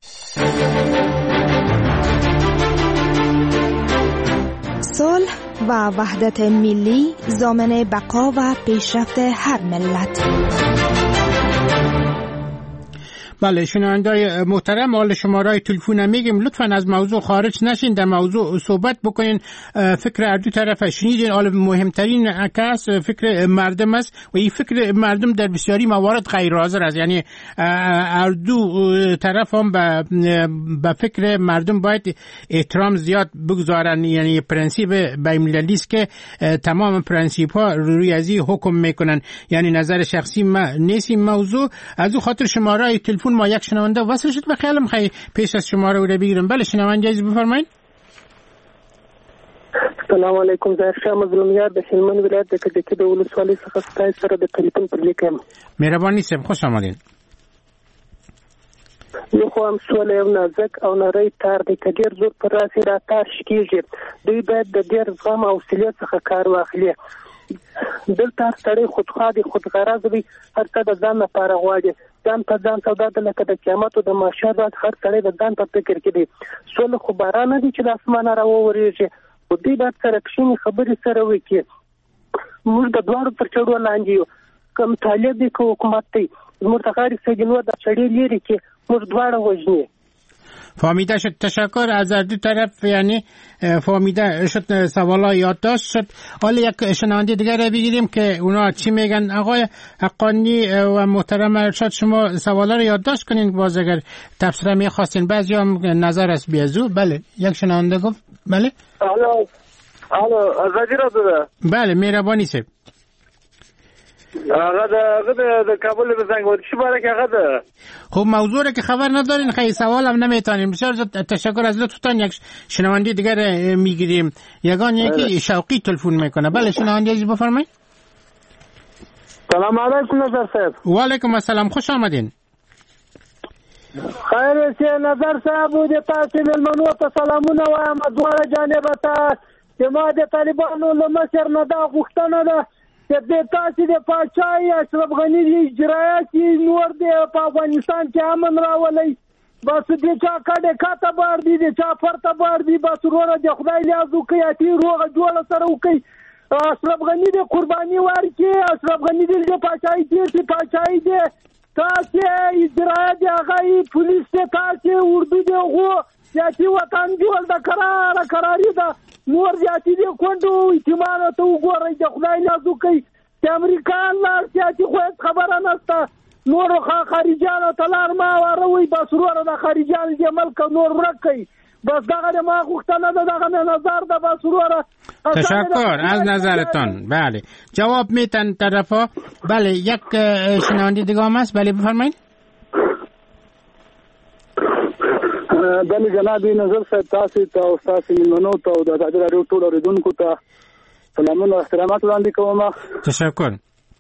صلح و وحدت ملی ضامن بقا و پیشرفت هر ملت. بله شنوندای محترم، حال شماره تلفن میگیم لطفاً از موضوع خارج نشین، در موضوع صحبت بکنین. فکر از دو طرف شنیدین. حالا مهمترین عکس فکر مردم است و این فکر مردم در بسیاری موارد غیر حاضر است. یعنی از دو طرف هم به فکر مردم باید احترام زیاد بگذارن. یعنی پرنسیپ بین‌المللی است که تمام پرنسیپ ها روی از این حکم میکنن. یعنی نظر شخصی ما نیست این موضوع. از او خاطر شماره تلفن ما یک شنونده وصل شد و خیالم خیلی پیش از شماره رو بگیرم. بله شنونده عزیز بفرمایید. السلام علیکم. زهر شاه مظلومیار د هلمند ولایت د کجکي د ولسوالۍ څخه ستاسو سره د ټلیفون پر لیکم. مهرباني صاحب خوش آمدین. یو خو هم سوله یو نازک او نری تار دی که ډېر زور پر راسي را تار شکېږي. دوی باید د ډېر زغم او حوصلې څخه کار واخلي. دلته هر سړی خودخواه دی، خودغرض دی، هر څه د ځان لپاره غواړي. ځان په ځان سودا ده لکه د قیامت او د محشر ورځ. هر سړی د ځان په فکر کې دی. سوله خو باران نه دی چې د اسمانه راوورېږي. خو دوی باید سره کښېني، خبرې سره وکړي. موږ د دواړو تر چړو لاندې یو، که مطالب دی که حکومت دی. زموږ څخه هر سجنور د سړی لرې کړي، موږ دواړه وژني. فهمیده شد. تشکر از دو طرف. یعنی فهمیده شد، سوالا یادداشت شد. حالا یک شنونده دیگر رو بگیریم که اونا چی میگن. آقای حقانی و محترم ارشاد، شما سوالا رو یادداشت کنین باز اگر تفسیر میخواستین. بعضی هم نظر است بیازو. بله یک شنونده گفت. بله الو ازادي راځو ده. بله مهرباني صاحب. هغه د کابل د زنګ ورته شباره کې هغه ده. خب موضوع را که خبر ندارین خیلی سوال هم نمیتونیم. بسیار تشکر از لطفتان. یک شنونده دیگر میگیریم. یکی شوقی تلفن میکنه. بله شنونده عزیز بفرمایید. سلام علیکم نظر صاحب. و علیکم السلام، خوش آمدین. خیر سی نظر صاحب، د تاسو ملمنو ته سلامونه وایم. دواړه جانب ته چې ما د طالبانو له مشر نه دا غوښتنه ده چې د تاسو د پاچاهي اشرف غني د اجرایات نور د افغانستان کې امن راولي. بس د چا کډه کاته بار دي، د چا فرته بار دي. بس وروره د خدای لیازو کوي اتی روغه جوړه سره وکي. اشرف غني د قرباني ورکي. اشرف غني د پاچاهي دي، پاچاهي دي. تاسو اجرایات هغه پولیس ته تاسو اردو دی غو سیاسي وطن جوړ د قراري ده. نور سیاسي دي کوندو اعتماد ته وګورئ. د خدای لازو کوي چې امریکا لار سیاسي خو خبره نشته. نور خارجانو تلار ما وروي. بس وروره د خارجانو د ملک نور ورکي. بس دغه ما غوښتنه ده، دغه نظر ده. بس وروره تشکر از نظرتان. بله جواب میتن طرفا. بله یک شنونده دیگه هم هست. بله بفرمایید. بله جناب نظر صاحب، تاسو ته او تاسو ملمنو ته او د ازادي راډیو ټول اوریدونکو ته سلامونه او احترامات وړاندې کوم. تشکر.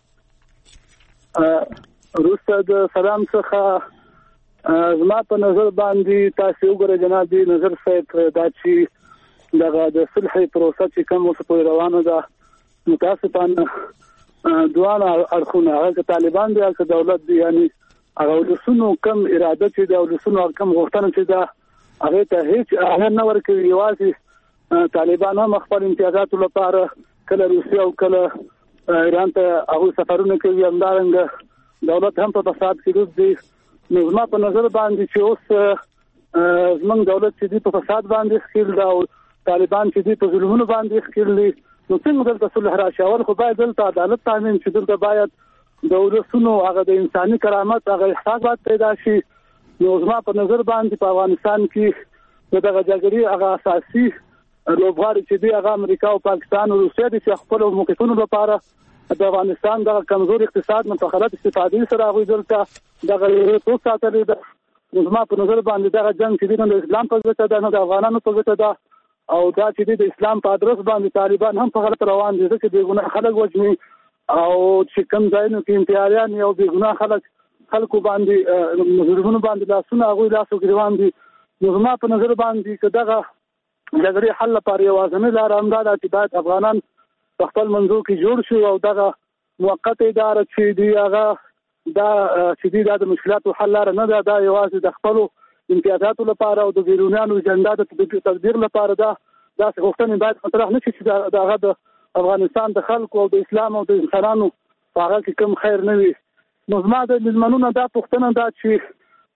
وروسته د سلام څخه زما په نظر باندې تاسو وګورئ جناب نظر صاحب، دا چې دغه د صلح پروسه چې کوم اوس په روانه ده، متاسفانه دوه اړخونه، هغه طالبان دي او دولت دي، یعنی هغه ولسونو کم اراده چې د ولسونو کم غوښتنه چې دا هغه ته هیڅ اهمیت نه ورکوي. یوازې طالبان هم خپل امتیازاتو لپاره کله روسیا او کله ایران ته هغه سفرونه کوي. همدارنګه دولت هم په فساد کې ډوب دی. نو زما په نظر باندې چې اوس زمونږ دولت چې دی په فساد باندې ښکیل ده او طالبان چې دی په ظلمونو باندې ښکیل دي، نو څنګه دلته صلح راشي؟ اول خو باید دلته عدالت تامین شي. دلته باید د ولسونو هغه د انساني کرامت هغه احساس باید پیدا شي. نو زما په نظر باندې په افغانستان کې دغه جګړې هغه اساسي لوبغاړي چې دی هغه امریکا او پاکستان او روسیا دي چې خپل موقفونو لپاره د افغانستان د کمزور اقتصاد نه په غلط استفادې سره هغوی دلته دغه ټول ساتلي ده. نو زما په نظر باندې دغه جنګ چې دی نه د اسلام په ګټه ده نه د افغانانو په ګټه ده، او دا چې دی د اسلام په ادرس باندې طالبان هم په غلط روان دي، ځکه بې ګناه خلک وژني او چې کوم ځایونو کې امتیاریان او بې ګناه خلکو باندې مظلومانو باندې لاسونه هغوی لاسو ګریوان دي. نو زما په نظر باندې که دغه جګړې حل لپاره یوازینۍ لاره همدا ده چې باید افغانان په خپل منځو کې جوړ شي او دغه موقته اداره چې دی هغه دا د مشکلاتو حل لاره نه ده، دا یوازې د خپلو امتیازاتو لپاره او د بیرونیانو اجنډا د تدبیر لپاره ده. داسې غوښتنې باید مطرح نه شي چې هغه د افغانستان د خلکو او د اسلام او د انسانانو په هغه کې کوم خیر نه وي. نو زما د ملمنو نه دا پوښتنه ده چې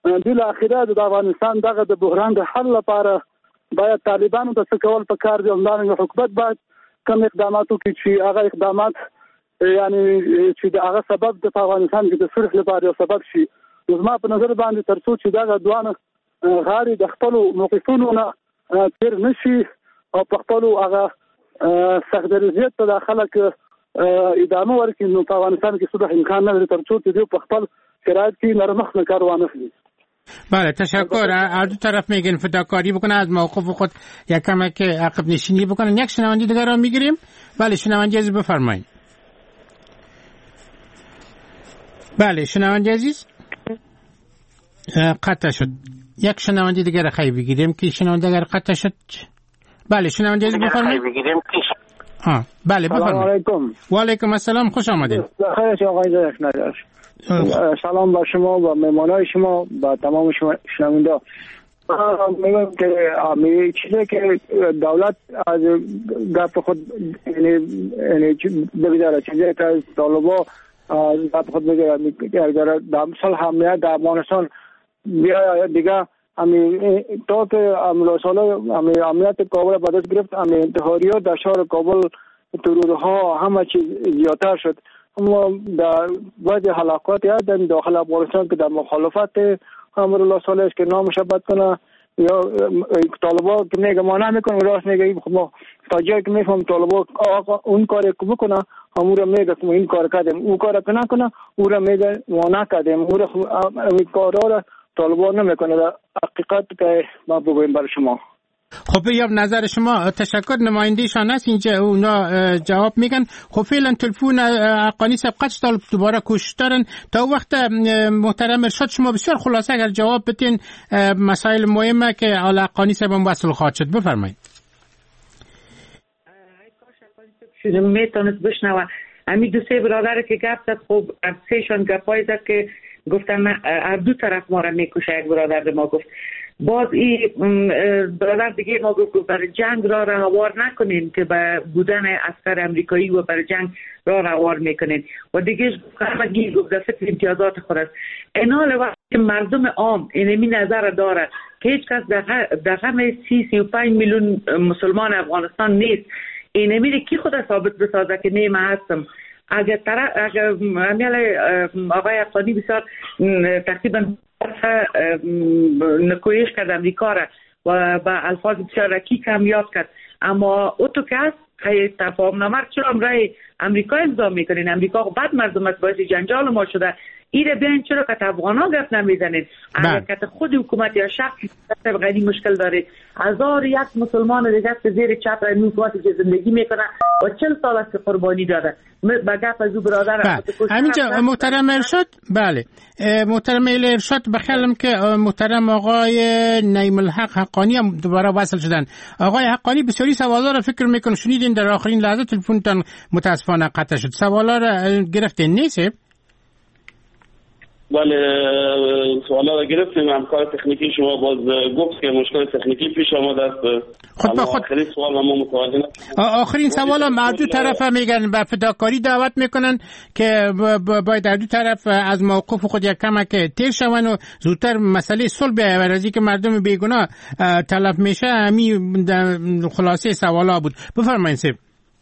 بالاخره د افغانستان دغه د بحران د حل لپاره باید طالبانو ته څه کول پکار دي، همدارنګه حکومت باید کوم اقدامات وکړي چې هغه اقدامات یعنی چې هغه سبب د افغانستان کې د صلح لپاره یو سبب شي. زما په نظر باندې تر څو چې دغه دوانه غاړي د خپل موقفونو نه تیر نشي او په خپل هغه سخت دریځ ته داخله کې ادامه ورکړي، نو په افغانستان کې صلح امکان نه لري تر څو چې په خپل شرایط کې نرمخ کار وانخلي. بله تشکر. از دو طرف میگن فداکاری بکنن، از موقف خود یک کمک عقب نشینی بکنن. یک شنونده دیگر را میگیریم. بله شنونده عزیز بفرمایید. بله شنونده عزیز قطع شد. یک شنونده دیگر خیلی بگیریم که شنونده دیگر قطع شد. بله شنونده عزیز بفرمایید. بله بفرمایید. سلام علیکم. و علیکم السلام، خوش آمدید. خیر آقای زرشنجان. سلام با شما و مهمانای شما و تمام شنونده. میگم که چیزی که دولت از گپ خود یعنی بگذاره، چیزی که از طالبا گپ خود میگه اگر در صلح امنیت در افغانستان بیا دیگه تا که امنیت کابل به دست گرفت، انتحاریات در شهر کابل، ترورها، همه چیز زیادتر شد. اما در بعض حلقات در داخل افغانستان که در مخالفت امرالله صالح که نامش بد کنه یا طالبا که میگه ما نمیکنیم، راست میگه ما تا جایی که میفهم طالبا اون کاری که بکنه همون رو میگه که این کار کردیم، اون کار که نکنه اون رو میگه ما نکردیم، اون رو این کارا رو طالبا نمیکنه. در حقیقت که ما بگویم برای شما. خب یا نظر شما. تشکر. نمایندهشان هست اینجا، اونا جواب میگن. خب فعلا تلفن حقانی صاحب قطع طالب دوباره کوشش دارن تا وقت. محترم ارشاد شما بسیار خلاصه اگر جواب بتین مسائل مهمه که حقانی صاحب وصل خواهد شد. بفرمایید. شده میتونست بشنوه همین دو سه برادر که گفت زد، خب سهشان گپای زد که گفتن هر دو طرف ما را میکشه. یک برادر ما گفت باز این برادر دیگه ما گفت برای جنگ را هوار نکنین که به بودن عسکر امریکایی و برای جنگ را هوار میکنین. و دیگه همگی گفت در فکر امتیازات خود است. اینال وقتی مردم عام اینمی نظر داره که هیچ کس در همه 30-35 میلیون مسلمان افغانستان نیست، اینمی را کی خود ثابت بسازه که نه من هستم. اگر آقای حقانی بسیار تقریبا نکویش کرد امریکا را و با الفاظ بسیار رکی کم یاد کرد، اما او تو که هست تفاهم نامه چرا رای امریکا امضا میکنین؟ امریکا بعد مردم است باعث جنجال ما شده. ایره بیاین چرا که افغانا گفت نمیزنید؟ اگر که خود حکومت یا شخصی غنی مشکل داره، 1001 مسلمان دیگه که زیر چتر حکومتی که زندگی میکنه و 40 سال است که قربانی داده. بگفت از او برادر همینجا محترم ارشاد. بله محترم ارشاد بخیالم که محترم آقای نعیم الحق حقانی هم دوباره وصل شدن. آقای حقانی بسیاری سوالا را فکر میکنم شنیدین، در آخرین لحظه تلفنتان متاسفانه قطع شد. سوالا را گرفتین نیست؟ بله سوالا را گرفتیم. همکار تکنیکی شما باز گفت که مشکل تکنیکی پیش آمده است. آخرین سوال ما متوجه آخرین سوال هم از دو طرف میگن به فداکاری دعوت میکنن که باید از دو طرف از موقف خود یک کمک تیر شون و زودتر مسئله صلح بیاید، از اینکه مردم بیگناه تلف میشه. همین خلاصه سوالا بود. بفرمایید سیب.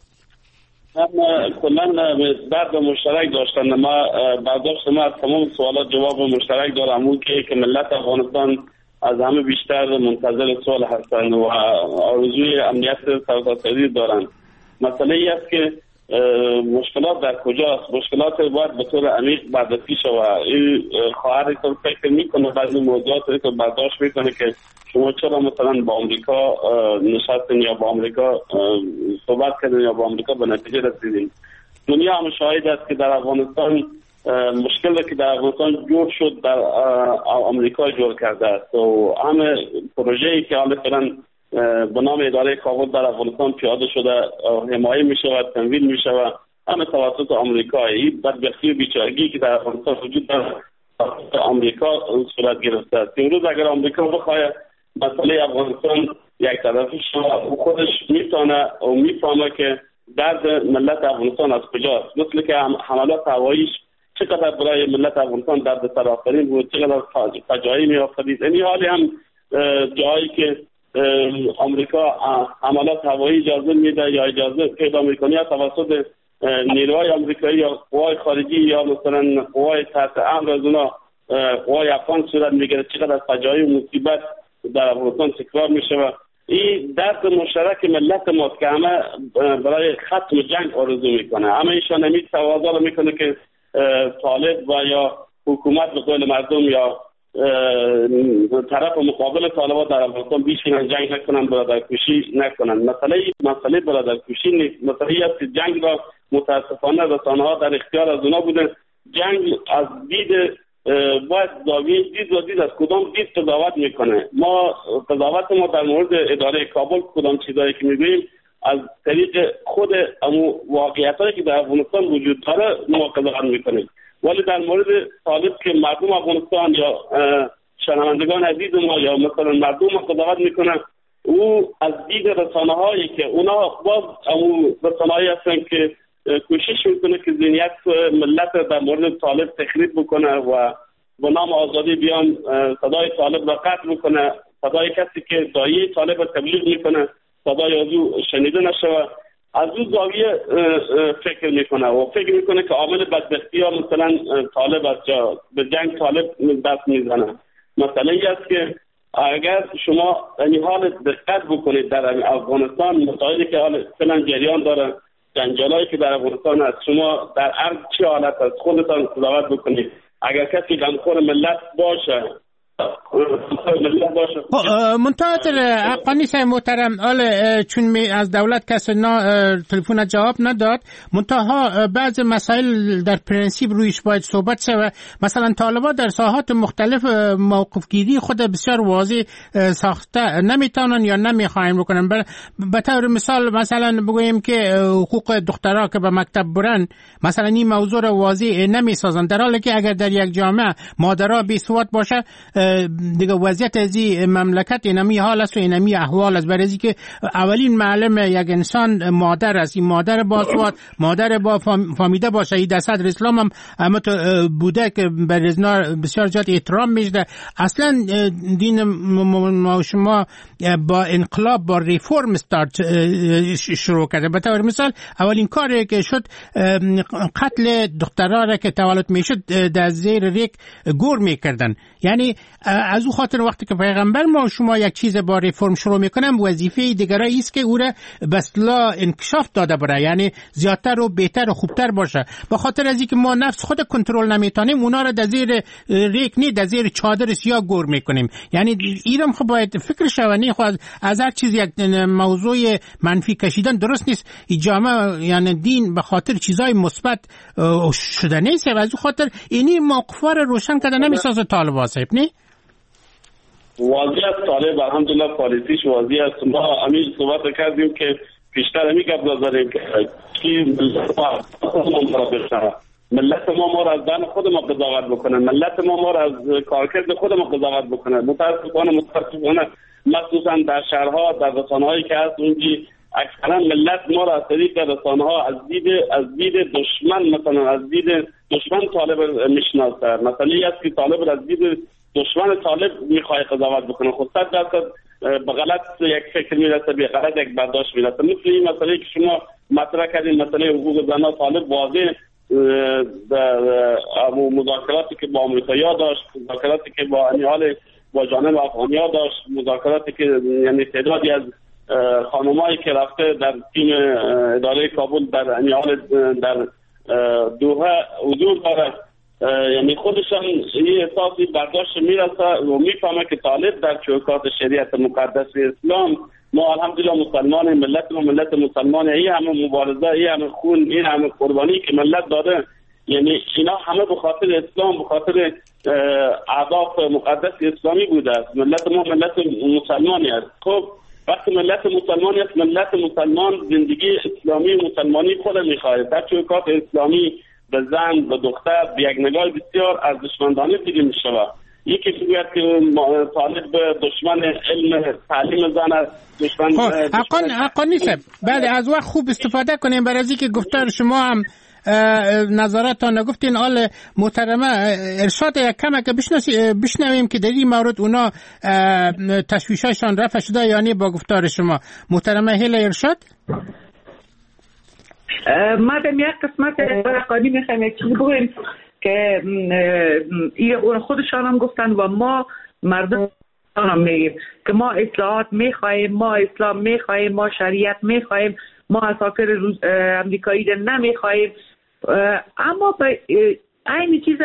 کلا درد مشترک داشتن. ما برداشت ما از تمام سوالات جواب مشترک دارم، اون که ملت افغانستان از همه بیشتر منتظر صلح هستند و آرزوی امنیت سرتاسری دارند. مسئله ای است که مشکلات در کجاست؟ مشکلات باید به طور عمیق بررسی شود. این خواهر که فکر میکنه بعضی موضوعات رو برداشت میکنه که شما چرا مثلا با آمریکا نشستین یا با آمریکا صحبت کردین یا با آمریکا به نتیجه رسیدین. دنیا هم شاهد است که در افغانستان مشکلی که در افغانستان جور شد در آمریکا جور کرده است و همه پروژه‌ای که حالا فعلا به نام اداره کابل در افغانستان پیاده شده حمایه می شود، تمویل می شود، همه توسط آمریکا. این بدبختی و بیچارگی که در افغانستان وجود دارد آمریکا صورت گرفته است. امروز اگر آمریکا بخواهد مسئله افغانستان یک طرفی شود، خودش میتونه و میفهمه که درد ملت افغانستان از کجاست. مثل که حملات هواییش چقدر برای ملت افغانستان دردسر آفرین بود، چقدر فجایع می‌افتاد. این حالی هم جایی که آمریکا حملات هوایی اجازه میده یا اجازه پیدا میکنه توسط نیروهای آمریکایی یا قوای خارجی یا مثلا قوای تحت امر از اونا قوای افغان صورت میگیره، چقدر فجایع و مصیبت در افغانستان تکرار میشه و این درد مشترک ملت ماست که همه برای ختم جنگ آرزو میکنه. همه ایشان همین تقاضا رو میکنه که طالب و یا حکومت به قول مردم یا طرف مقابل طالبان در افغانستان بیشینن، جنگ نکنن، برادرکشی نکنن. مسئله برادرکشی نیست، مسئله است که جنگ را متاسفانه رسانه‌ها در اختیار از اونا بوده. جنگ از دید باید زاویه دید از کدام دید قضاوت میکنه. ما قضاوت ما در مورد اداره کابل کدام چیزایی که میگوییم از طریق خود واقعیتایی که در افغانستان وجود داره ما قضاوت میکنیم، ولی در مورد طالب که مردم افغانستان یا شنوندگان عزیز ما یا مثلا مردم قضاوت میکنن، او از دید رسانه‌هایی که اونا باز رسانه‌هایی هستن که کوشش میکنه که ذهنیت ملت در مورد طالب تخریب بکنه و به نام آزادی بیان صدای طالب را قطع بکنه، صدای کسی که دایی طالب را تبلیغ میکنه صدای از او شنیده نشود. از اون زاویه فکر میکنه و فکر میکنه که عامل بدبختی ها مثلا طالب از جا به جنگ طالب دست میزنه. مسئله ای است که اگر شما این حال دقت بکنید در افغانستان، مسائلی که حال فعلا جریان داره، جنجالایی که در افغانستان هست، شما در ارض چه حالت است خودتان قضاوت بکنید. اگر کسی غمخور ملت باشه منتظر افغانی صاحب محترم، چون از دولت کسی تلفن جواب نداد، منتها بعض مسائل در پرنسیپ رویش باید صحبت شود. مثلا طالبان در ساحات مختلف موقف گیری خود بسیار واضح ساخته نمیتونن یا نمیخواین بکنن. به طور مثلا بگوییم که حقوق دخترها که به مکتب برن، مثلا این موضوع را واضح نمیسازن، در حالی که اگر در یک جامعه مادرها بی سواد باشه دیگه وضعیت از این مملکت اینمی حال است و اینمی احوال است. برای که اولین معلم یک انسان مادر است، این مادر با سواد، مادر با فامیده باشه. این در صدر اسلام هم بوده که بر ازنا بسیار زیاد احترام میشه. اصلا دین ما شما با انقلاب با ریفورم شروع کرده. به طور مثال اولین کاری که شد قتل دخترها را که تولد میشد در زیر ریک گور میکردن. یعنی از او خاطر وقتی که پیغمبر ما شما یک چیز با ریفورم شروع میکنم، وظیفه دیگرایی است که او را به اصطلاح انکشاف داده بره، یعنی زیادتر و بهتر و خوبتر باشه. به خاطر از اینکه ما نفس خود کنترل نمیتونیم، اونا را در زیر ریک نه در زیر چادر سیاه گور میکنیم. یعنی ایران خب باید فکر شونی خود از هر چیز یک موضوع منفی کشیدن درست نیست. این جامعه یعنی دین به خاطر چیزای مثبت شده نیست، و از خاطر اینی موقفا رو روشن کردن نمیسازه طالبان صاحب. نه واضح است طالب الحمدلله پالیسیش واضح است. ما همین صحبت کردیم که پیشتر همین گپ داریم که ملت ما را از دن خود ما قضاوت بکنه، ملت ما را از کارکرد خود ما قضاوت بکنه. متاسفانه مخصوصا در شهرها در رسانه‌هایی که هست اونجی اکثرا ملت ما را از طریق رسانه‌ها از دید دشمن، مثلا از دید دشمن طالب میشناسه. مثلا است که طالب از دید دشمن طالب میخواد قضاوت بکنه، خود 100% به غلط یک فکر میرسه، به غلط یک برداشت میرسه. مثل این مسئله که شما مطرح کردین، مسئله حقوق زنان، طالب واضح در مذاکراتی که با آمریکایی‌ها داشت، مذاکراتی که با حال با جانب افغانی‌ها داشت، مذاکراتی که یعنی تعدادی از خانمایی که رفته در تیم اداره کابل در حال در دوحه حضور داره، یعنی خودشان این احساسی برداشت میرسه و میفهمه که طالب در چوکات شریعت مقدس اسلام، ما الحمدلله مسلمان، ملت ما ملت مسلمانه، این همه مبارزه، این همه خون، این همه قربانی که ملت داده، یعنی اینا همه به خاطر اسلام، به خاطر اهداف مقدس اسلامی بوده است. ملت ما ملت مسلمانی است. خب وقتی ملت مسلمانی است، ملت مسلمان زندگی اسلامی مسلمانی خود میخواهد، در چوکات اسلامی به زن، به دختر، به یک نگاه بسیار ارزشمندانه دیده می شود. یکی میگوید که طالب دشمن علم تعلیم زن است، دشمن حقا نیست. بله از وقت خوب استفاده کنیم برای اینکه گفتار شما هم نظرتان نگفتین. آل محترمه ارشاد یک کم که بشنویم که در این مورد اونا تشویشایشان رفع شده یعنی با گفتار شما. محترمه هیل ارشاد. ما در یک قسمت قانونی میخوایم یک چیزی بگویم که خودشان هم گفتن و ما مردم هم میگیم که ما اصلاحات میخواهیم، ما اسلام میخواهیم، ما شریعت میخواهیم، ما اساکر امریکایی رو نمیخواهیم، اما به این چیز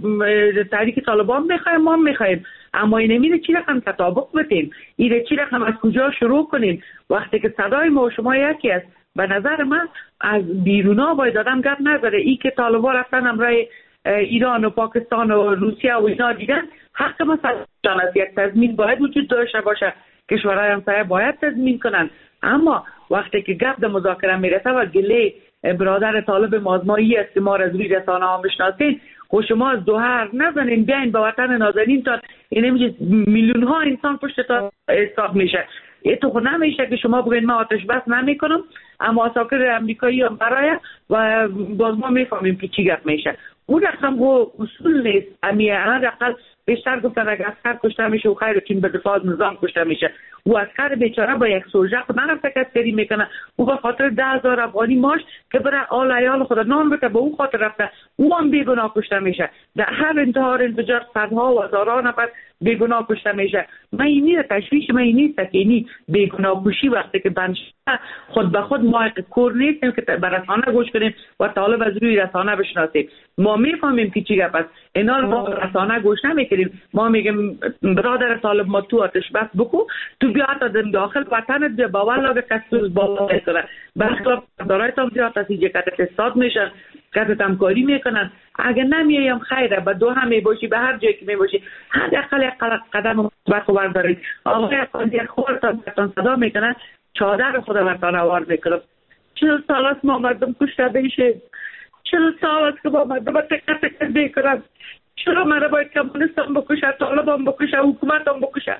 تحریک طالبان میخواهیم، ما میخواهیم، اما این نمیده چی رقم تطابق بتیم، این چی رقم از کجا شروع کنیم وقتی که صدای ما و شما یکی است. به نظر من از بیرونا باید آدم گپ نذاره. ای که طالبان رفتن امرای ایران و پاکستان و روسیه و اینا دیدن، حق مثلا از یک تضمین باید وجود داشته باشه، کشورهای همسایه باید تضمین کنن. اما وقتی که گپ در مذاکره میرسه و گله برادر طالب مازمایی است که ما از روی رسانه ها میشناسین، خب شما از دو حرف نزنین، بیاین به وطن نازنین تا این نمیشه میلیون ها انسان پشت تا استاپ میشه. تو خود نمیشه که شما بگین ما آتش بس نمیکنم اما اساکر امریکایی هم برای و باز ما میفهمیم که چی گپ میشه. اون رقم و اصول نیست. هر اقل بیشتر گفتن اگر اسکر کشته میشه و خیر چین به دفاع نظام کشته میشه و اسکر بیچاره با یک سوژه خود نرفته کسکری میکنه و به خاطر 10,000 افغانی ماش که برای آل عیال خود نام بده به اون خاطر رفته او هم بیگناه کشته میشه. در هر انتحار انفجار صدها و هزاران نفر بیگناه کشته میشه. من اینی تشویش من این نیست که اینی بیگناه کشی وقتی که بنشه خود به خود ما کور نیستیم که به رسانه گوش کنیم و طالب از روی رسانه بشناسیم. ما میفهمیم که چی گپ است. اینا ما رسانه گوش نمیکنیم. ما میگیم برادر طالب ما تو آتش بس بکو، تو بیا تا داخل وطنت بیا با والله به کسوز بالا کنه. برخلاف دارایت هم زیاد تسیجه کتت استاد میشن، کتت همکاری میکنن. اگر نمیایم خیره به دو هم میباشی به هر جایی که میباشی حداقل یک قدم مثبت بردارید. آقای اقاضی خودتان صدا میکنن چادر خود وطن آوار میکنم. 40 سال است ما مردم کشته بیشه، 40 سال است که با مردم تکه تکه بیکنن. چرا مرا باید کمونیست هم بکشه، طالب هم بکشه، حکومت هم بکشه،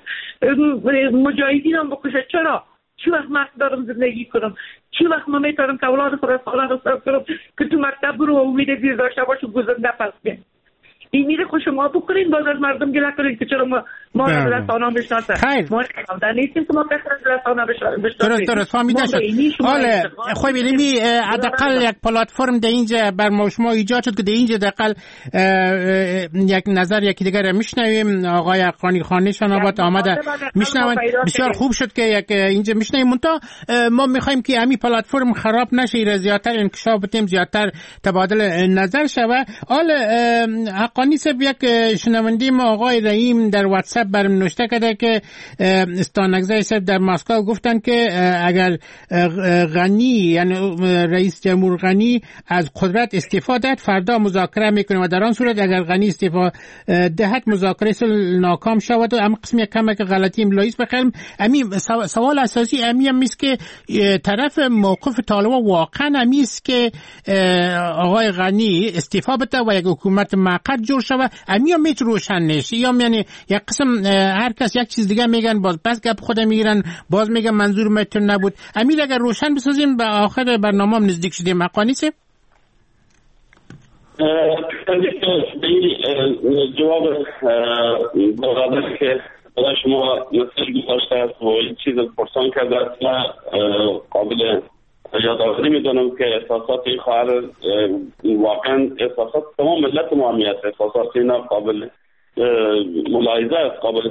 مجاهدین هم بکشه؟ چرا؟ چی وقت من دارم زندگی کنم؟ چی وقت من میتونم که اولاد خود را سالان رو صرف کنم که تو مکتب برو و امید دیر داشته باشه گذنده پس بیم؟ این میره خوش شما بکنین باز از مردم گله کنین که چرا ما رسانه هم بشناسن. ما در نیستیم که ما کسر رسانه بشناسیم. درست فهمیده شد. حالا خواه بینیمی حداقل یک پلتفرم در اینجا بر شما ایجاد شد که در اینجا حداقل یک نظر یکی دیگر میشنویم. آقای اقانی خانیشان آباد آمده میشنوند. بسیار خوب شد که یک اینجا میشنویم. منتها ما میخوایم که همین پلتفرم خراب نشه، ایره زیادتر انکشاف بتیم، زیادتر تبادل نظر شود. حالا اقانی صاحب یک شنونده ما آقای رحیم در واتساپ برام نوشته کرده که استانگزای صاحب در مسکو گفتن که اگر غنی یعنی رئیس جمهور غنی از قدرت استعفا داد فردا مذاکره میکنه و در آن صورت اگر غنی استعفا دهد مذاکره ناکام شود. و هم قسمی کمه که غلطی املایی بخرم. امی سوال اساسی امی هم است که طرف موقف طالبان واقعا امی است که آقای غنی استعفا بده و یک حکومت موقت جور شود. امی هم میتونه روشن نشه یا یعنی یک قسم هر کس یک چیز دیگه میگن باز پس گپ خود میگیرن باز میگن منظور متون نبود. امیر اگر روشن بسازیم به آخر برنامه هم نزدیک شدیم. مقانی سه جواب برادر که برای شما مسیج گذاشته است و این چیز پرسان کرده است من قابل یادآوری میدونم که احساسات این خواهر واقعا احساسات تمام ملت ما همیت، احساسات اینا قابل ملاحظه است، قابل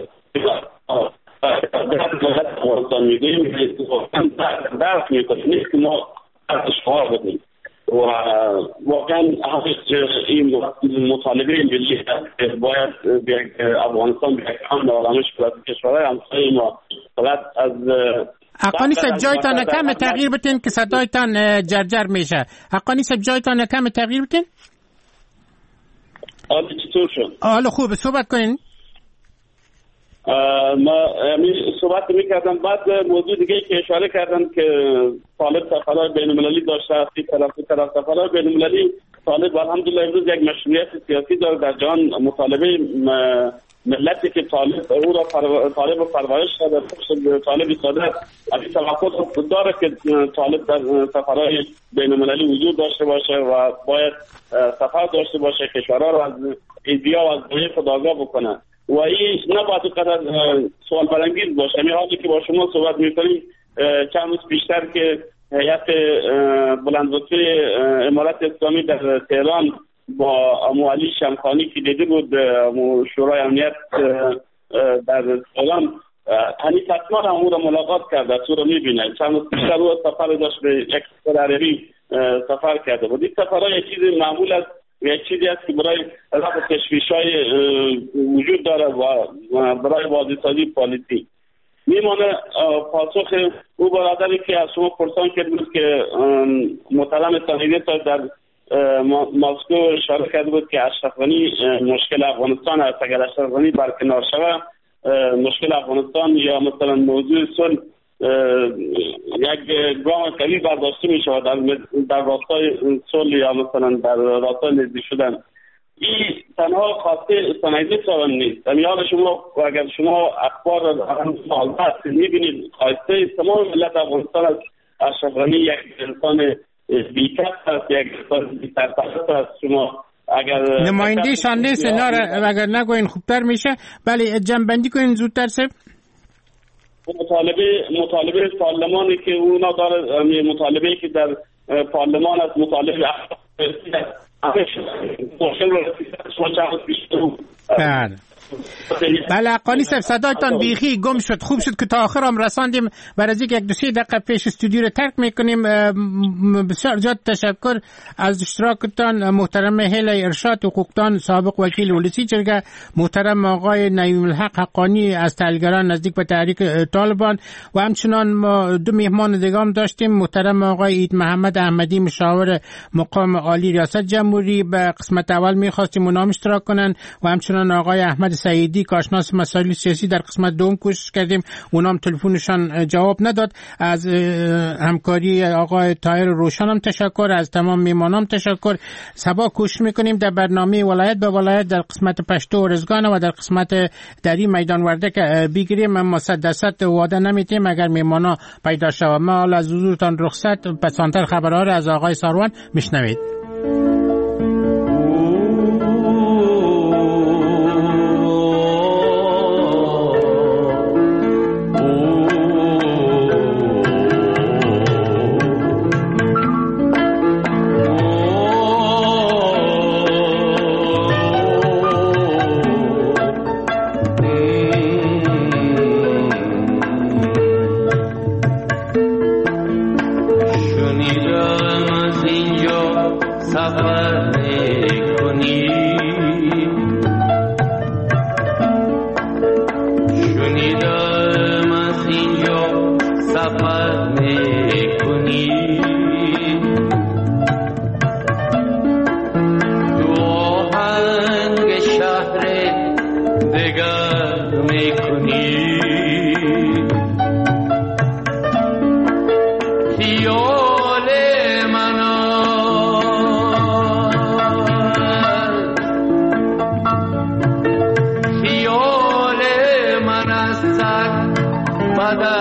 ملت افغانستان میگوییم درک میکنیم نیست که ما اشعار بدیم و واقعا این مطالبه ملی باید افغانستان به یک امن و آرامش برای کشورهای همسایه ما فقط از حقانی صاحب جایتان کم تغییر بتین که صدایتان جرجر میشه. حقانی صاحب جایتان کم تغییر بتین. حالا چطور شد؟ حالا خوب صحبت کنین. ما صحبت میکردم. بعد موضوع دیگه که اشاره کردن که طالب سفرهای بین المللی داشته است، طرف سفرهای بین المللی طالب الحمدلله امروز یک مشروعیت سیاسی داره در جهان. مطالبه ملتی که او را طالب پرورش کرده، طالب ساده از این توقع داره که طالب در سفرهای بین المللی وجود داشته باشه و باید سفر داشته باشه، کشورها را از ایدیا و از دنیای خود آگاه بکنه و این نباید اینقدر سوال برانگیز باشه. همین حالی که با شما صحبت میکنیم چند روز پیشتر که هیئت بلندرتبه امارت اسلامی در تهران با علی شمخانی که دیده بود شورای امنیت در تهران، هنی حتما او را ملاقات کرده، او را میبینه. چند روز پیشتر او سفر داشت به یک کشور عربی سفر کرده بود. این سفرها یک چیز معمول است، یک چیزی است که برای رفع تشویش‌های وجود داره و برای واضح‌سازی پالیسی. میمانه پاسخ او برادری که از شما پرسان کرده بود که محترم سنیدی در مسکو اشاره کرده بود که اشرف غنی مشکل افغانستان است. اگر اشرف غنی برکنار شود مشکل افغانستان یا مثلا موضوع صلح یک گام قوی برداشته می شود در راستای صلح یا مثلا در راستای نزدیک شدن. این تنها خواسته سنیدی صاحب نیست. میان شما و اگر شما اخبار حالت میبینید خواسته تمام ملت افغانستان است. اشرف غنی یک انسان بی‌کس است، یک انسان بی‌سرپرست است. شما اگر نماینده‌شان نیست اینا را اگر نگوین خوبتر میشه. بله جنبندی کنین زودتر سب. مطالبه پارلمانی که اونا داره، مطالبه که در پارلمان است، مطالبه بله قانی صاحب صدایتان بیخی گم شد. خوب شد که تا آخر هم رساندیم. برای از یک 2-3 دقیقه پیش استودیو رو ترک میکنیم. بسیار زیاد تشکر از اشتراکتان محترم هیله ارشاد حقوقدان سابق وکیل ولسی جرگه، محترم آقای نعیم الحق حقانی از تحلیلگران نزدیک به تحریک طالبان و همچنان ما 2 مهمان دیگه هم داشتیم. محترم آقای عید محمد احمدی مشاور مقام عالی ریاست جمهوری به قسمت اول میخواستیم اونام اشتراک کنن و همچنان آقای احمد سعیدی کارشناس مسائل سیاسی در قسمت دوم کوشش کردیم، اونام تلفنشان جواب نداد. از همکاری آقای طاهر روشن هم تشکر، از تمام میمانام تشکر. سبا کوشش میکنیم در برنامه ولایت به ولایت در قسمت پشتو و رزگان و در قسمت دری میدان وردک بگیریم، اما 100% وعده نمیتیم اگر میمانا پیدا شود. ما حالا از حضورتان رخصت، پسانتر خبرها را از آقای ساروان میشنوید. Mother